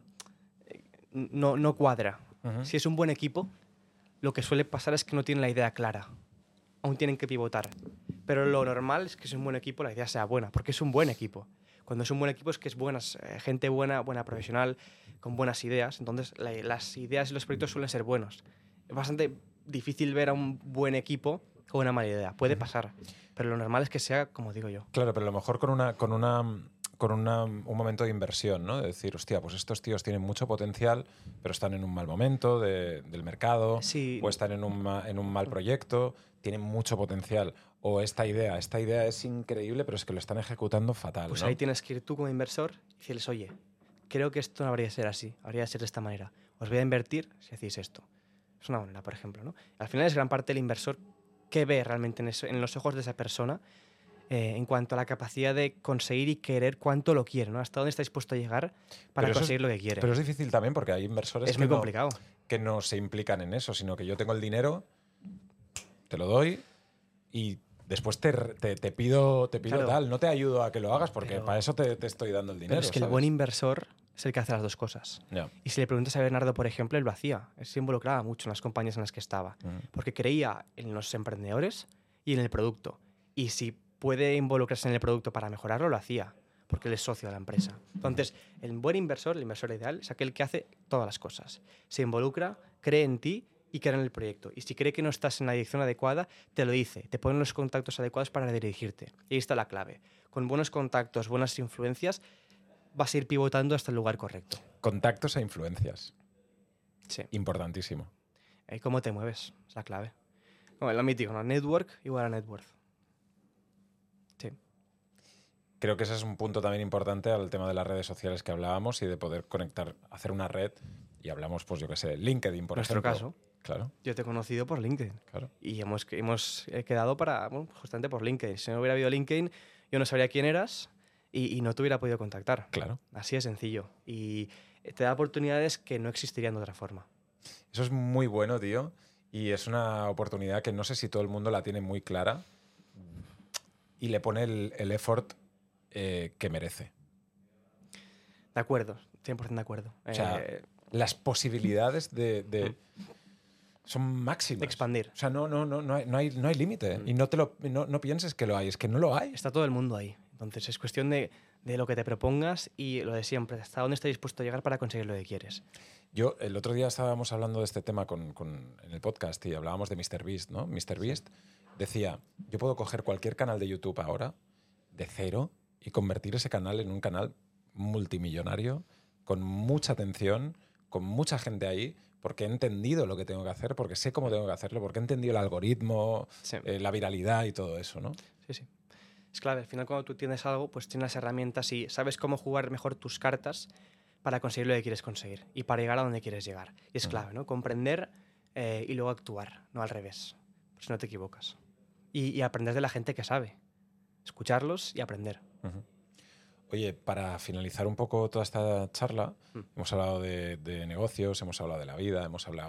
no cuadra. Si es un buen equipo, lo que suele pasar es que no tienen la idea clara. Aún tienen que pivotar. Pero lo normal es que si es un buen equipo, la idea sea buena, porque es un buen equipo. Cuando es un buen equipo es que es gente buena, buena profesional, con buenas ideas. Entonces, las ideas y los proyectos suelen ser buenos. Es bastante difícil ver a un buen equipo con una mala idea. Puede pasar, pero lo normal es que sea como digo yo. Claro, pero a lo mejor con un momento de inversión, ¿no? De decir, hostia, pues estos tíos tienen mucho potencial, pero están en un mal momento del mercado, Sí. o están en un mal proyecto, tienen mucho potencial. O esta idea es increíble, pero es que lo están ejecutando fatal. Pues ¿no? ahí tienes que ir tú como inversor y decirles, oye, creo que esto no habría de ser así, habría de ser de esta manera. Os voy a invertir si hacéis esto. Es una manera, por ejemplo, ¿no? Al final es gran parte del inversor que ve realmente en los ojos de esa persona en cuanto a la capacidad de conseguir y querer cuánto lo quiere, ¿no? Hasta dónde está dispuesto a llegar para conseguir lo que quiere. Pero es difícil también porque hay inversores es muy complicado. Que no se implican en eso, sino que yo tengo el dinero, te lo doy y después te pido Claro. tal. No te ayudo a que lo hagas porque para eso te estoy dando el dinero. Pero es que ¿sabes? el buen inversor es el que hace las dos cosas. Yeah. Y si le preguntas a Bernardo, por ejemplo, él lo hacía. Él se involucraba mucho en las compañías en las que estaba. Porque creía en los emprendedores y en el producto. Y si puede involucrarse en el producto para mejorarlo, lo hacía. Porque él es socio de la empresa. Entonces, el buen inversor, el inversor ideal, es aquel que hace todas las cosas. Se involucra, cree en ti y cree en el proyecto. Y si cree que no estás en la dirección adecuada, te lo dice. Te pone los contactos adecuados para dirigirte. Y ahí está la clave. Con buenos contactos, buenas influencias, vas a ir pivotando hasta el lugar correcto. Contactos e influencias. Sí. Importantísimo. ¿Cómo te mueves? Es la clave. Como lo mítico, ¿no? Network igual a net worth. Sí. Creo que ese es un punto también importante al tema de las redes sociales que hablábamos y de poder conectar, hacer una red. Y hablamos, pues yo qué sé, LinkedIn, por Nuestro ejemplo. caso. Claro. Yo te he conocido por LinkedIn. Claro. Y hemos quedado justamente por LinkedIn. Si no hubiera habido LinkedIn, yo no sabría quién eras y no te hubiera podido contactar. Claro. Así de sencillo. Y te da oportunidades que no existirían de otra forma. Eso es muy bueno, tío. Y es una oportunidad que no sé si todo el mundo la tiene muy clara y le pone el effort que merece. De acuerdo, 100% de acuerdo. O sea, las posibilidades son máximas. De expandir. O sea, no hay límite. Y no pienses que lo hay, es que no lo hay. Está todo el mundo ahí. Entonces es cuestión de lo que te propongas y lo de siempre, hasta dónde estás dispuesto a llegar para conseguir lo que quieres. Yo, el otro día estábamos hablando de este tema en el podcast y hablábamos de MrBeast, ¿no? MrBeast decía, yo puedo coger cualquier canal de YouTube ahora, de cero, y convertir ese canal en un canal multimillonario, con mucha atención, con mucha gente ahí, porque he entendido lo que tengo que hacer, porque sé cómo tengo que hacerlo, porque he entendido el algoritmo, Sí. la viralidad y todo eso, ¿no? Sí, sí. Es clave. Al final, cuando tú tienes algo, pues tienes las herramientas y sabes cómo jugar mejor tus cartas para conseguir lo que quieres conseguir y para llegar a donde quieres llegar. Y es clave, ¿no? Comprender y luego actuar, no al revés. Pues no te equivocas. Y aprender de la gente que sabe. Escucharlos y aprender. Uh-huh. Oye, para finalizar un poco toda esta charla, hemos hablado de negocios, hemos hablado de la vida, hemos hablado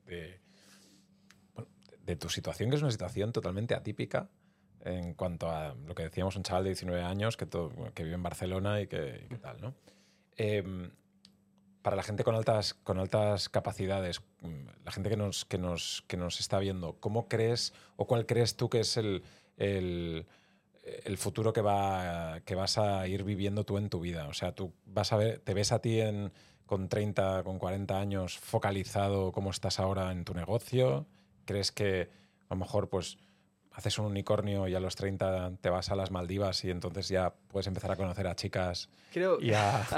bueno, de tu situación, que es una situación totalmente atípica en cuanto a lo que decíamos, un chaval de 19 años que vive en Barcelona y que tal, ¿no? Para la gente con altas capacidades, la gente que nos está viendo, ¿cómo crees o cuál crees tú que es el futuro que vas a ir viviendo tú en tu vida? O sea, tú te ves a ti con 30, con 40 años focalizado como estás ahora en tu negocio. ¿Crees que a lo mejor pues haces un unicornio y a los 30 te vas a las Maldivas y entonces ya puedes empezar a conocer a chicas y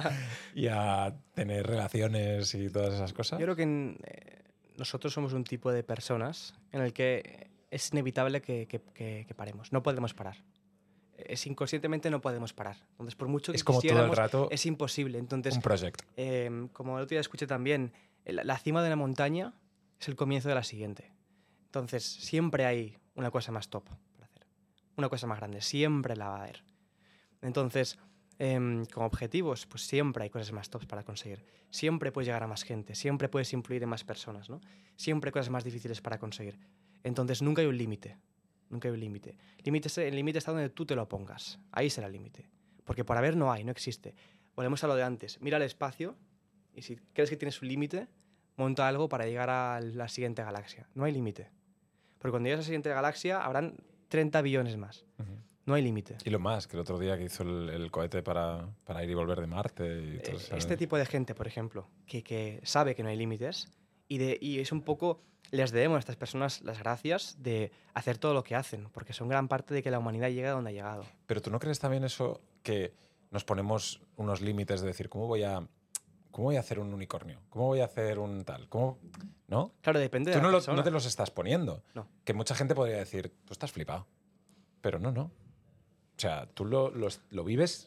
a tener relaciones y todas esas cosas? Yo creo que nosotros somos un tipo de personas en el que es inevitable que paremos. No podemos parar. Inconscientemente no podemos parar. Entonces, por mucho que es como todo el quisiéramos, rato es imposible. Entonces, un proyecto. Como el otro día escuché también, la cima de una montaña es el comienzo de la siguiente. Entonces, siempre hay una cosa más top para hacer. Una cosa más grande. Siempre la va a haber. Entonces, como objetivos, pues siempre hay cosas más tops para conseguir. Siempre puedes llegar a más gente. Siempre puedes influir en más personas, ¿no? Siempre hay cosas más difíciles para conseguir. Entonces, nunca hay un límite. Nunca hay un límite. El límite está donde tú te lo pongas. Ahí será el límite. Porque por haber no hay, no existe. Volvemos a lo de antes. Mira el espacio y si crees que tienes un límite, monta algo para llegar a la siguiente galaxia. No hay límite. Porque cuando llegues a la siguiente galaxia habrán 30 billones más. No hay límite. Y lo más, que el otro día que hizo el cohete para ir y volver de Marte. Y todo, este tipo de gente, por ejemplo, que sabe que no hay límites y es un poco... Les debemos a estas personas las gracias de hacer todo lo que hacen, porque son gran parte de que la humanidad llegue a donde ha llegado. Pero ¿tú no crees también eso que nos ponemos unos límites de decir, ¿cómo voy a hacer un unicornio? ¿Cómo voy a hacer un tal? ¿Cómo? ¿No? Claro, depende de Tú la persona. no te los estás poniendo. No. Que mucha gente podría decir, tú estás flipado. Pero no. O sea, tú lo vives,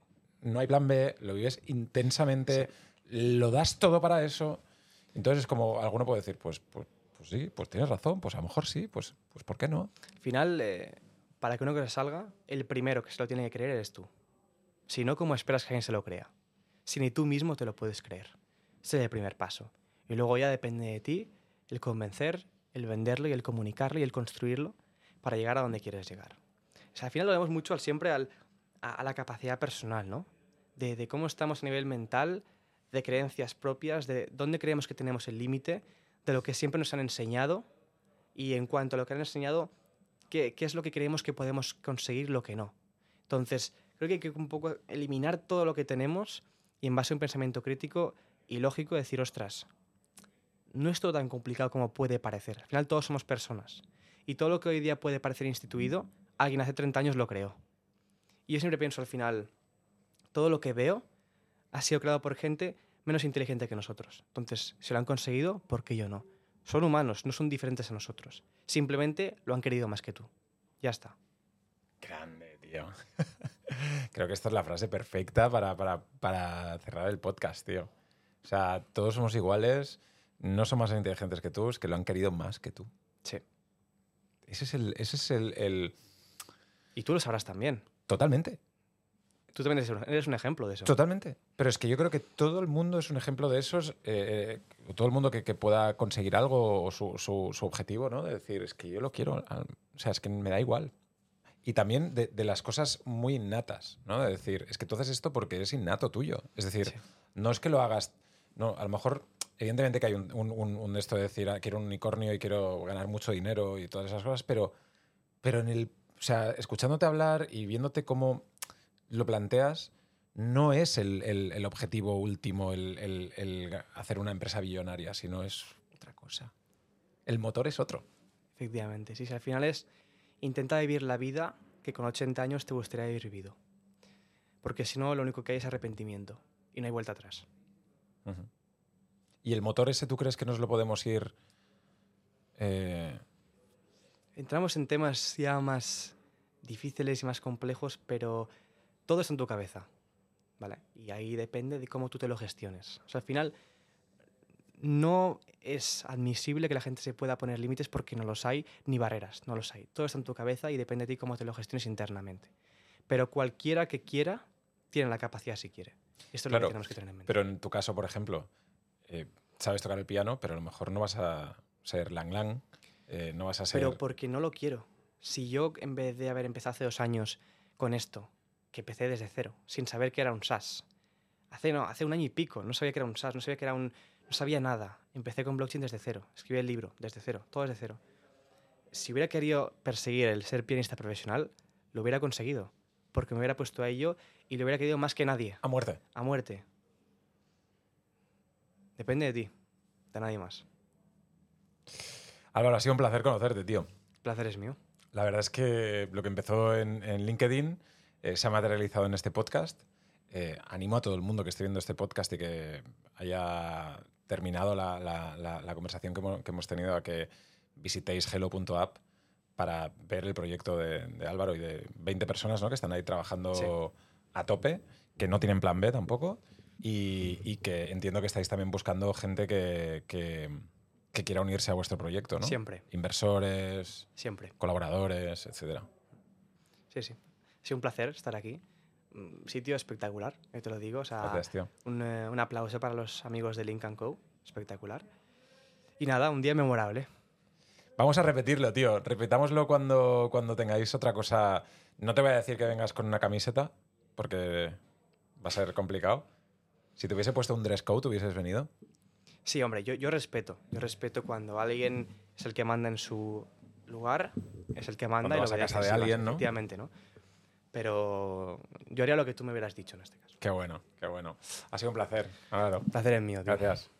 no hay plan B, lo vives intensamente, sí. Lo das todo para eso. Entonces es como, alguno puede decir, pues sí, pues tienes razón, pues a lo mejor sí, pues ¿por qué no? Al final, para que una cosa salga, el primero que se lo tiene que creer eres tú. Si no, ¿cómo esperas que alguien se lo crea? Si ni tú mismo te lo puedes creer. Ese es el primer paso. Y luego ya depende de ti el convencer, el venderlo y el comunicarlo y el construirlo para llegar a donde quieres llegar. O sea, al final lo vemos mucho siempre a la capacidad personal, ¿no? De cómo estamos a nivel mental, de creencias propias, de dónde creemos que tenemos el límite, de lo que siempre nos han enseñado y en cuanto a lo que han enseñado, qué es lo que creemos que podemos conseguir, lo que no. Entonces, creo que hay que un poco eliminar todo lo que tenemos y en base a un pensamiento crítico y lógico decir, ostras, no es todo tan complicado como puede parecer. Al final todos somos personas. Y todo lo que hoy día puede parecer instituido, alguien hace 30 años lo creó. Y yo siempre pienso al final, todo lo que veo ha sido creado por gente menos inteligente que nosotros. Entonces, si lo han conseguido, ¿por qué yo no? Son humanos, no son diferentes a nosotros. Simplemente lo han querido más que tú. Ya está. Grande, tío. Creo que esta es la frase perfecta para cerrar el podcast, tío. O sea, todos somos iguales, no son más inteligentes que tú, es que lo han querido más que tú. Sí. Ese es el... Y tú lo sabrás también. Totalmente. Tú también eres un ejemplo de eso. Totalmente. Pero es que yo creo que todo el mundo es un ejemplo de esos. Todo el mundo que pueda conseguir algo o su objetivo, ¿no? De decir, es que yo lo quiero. O sea, es que me da igual. Y también de las cosas muy innatas, ¿no? De decir, es que tú haces esto porque es innato tuyo. Es decir, no es que lo hagas... No, a lo mejor, evidentemente que hay un de esto de decir, quiero un unicornio y quiero ganar mucho dinero y todas esas cosas, pero o sea, escuchándote hablar y viéndote cómo lo planteas, no es el objetivo último el hacer una empresa billonaria, sino es otra cosa. El motor es otro. Efectivamente, sí. Al final es intenta vivir la vida que con 80 años te gustaría haber vivido. Porque si no, lo único que hay es arrepentimiento y no hay vuelta atrás. ¿Y el motor ese tú crees que nos lo podemos ir...? Entramos en temas ya más difíciles y más complejos, pero todo está en tu cabeza, ¿vale? Y ahí depende de cómo tú te lo gestiones. O sea, al final no es admisible que la gente se pueda poner límites porque no los hay, ni barreras, no los hay. Todo está en tu cabeza y depende de ti cómo te lo gestiones internamente. Pero cualquiera que quiera tiene la capacidad si quiere. Esto es lo que tenemos que tener en mente. Pero en tu caso, por ejemplo, sabes tocar el piano, pero a lo mejor no vas a ser Lang Lang, no vas a ser... Pero porque no lo quiero. Si yo, en vez de haber empezado hace 2 años con esto, que empecé desde cero, sin saber que era un SaaS, hace 1 año y pico, no sabía que era un SaaS, no sabía que era un... No sabía nada. Empecé con blockchain desde cero. Escribí el libro desde cero, todo desde cero. Si hubiera querido perseguir el ser pianista profesional, lo hubiera conseguido. Porque me hubiera puesto a ello y lo hubiera querido más que nadie. A muerte. A muerte. Depende de ti, de nadie más. Álvaro, ha sido un placer conocerte, tío. El placer es mío. La verdad es que lo que empezó en LinkedIn se ha materializado en este podcast. Animo a todo el mundo que esté viendo este podcast y que haya terminado la conversación que hemos tenido a que visitéis hello.app para ver el proyecto de Álvaro y de 20 personas, ¿no?, que están ahí trabajando a tope, que no tienen plan B tampoco y que entiendo que estáis también buscando gente que quiera unirse a vuestro proyecto, ¿no? Siempre. Inversores, Siempre. colaboradores, etcétera. Sí, sí. Ha sido un placer estar aquí. Sitio espectacular, te lo digo. O sea, Gracias, tío. Un aplauso para los amigos de Link & Co. Espectacular. Y nada, un día memorable. Vamos a repetirlo, tío. Repitámoslo cuando tengáis otra cosa. No te voy a decir que vengas con una camiseta, porque va a ser complicado. Si te hubiese puesto un dress code, ¿hubieses venido? Sí, hombre, yo respeto. Yo respeto cuando alguien es el que manda en su lugar, es el que manda. Cuando y vas lo a que casa dejes, de sí, alguien, ¿no? Efectivamente, ¿no? Pero yo haría lo que tú me hubieras dicho en este caso. Qué bueno, qué bueno. Ha sido un placer. Álvaro. Placer es mío, tío. Gracias.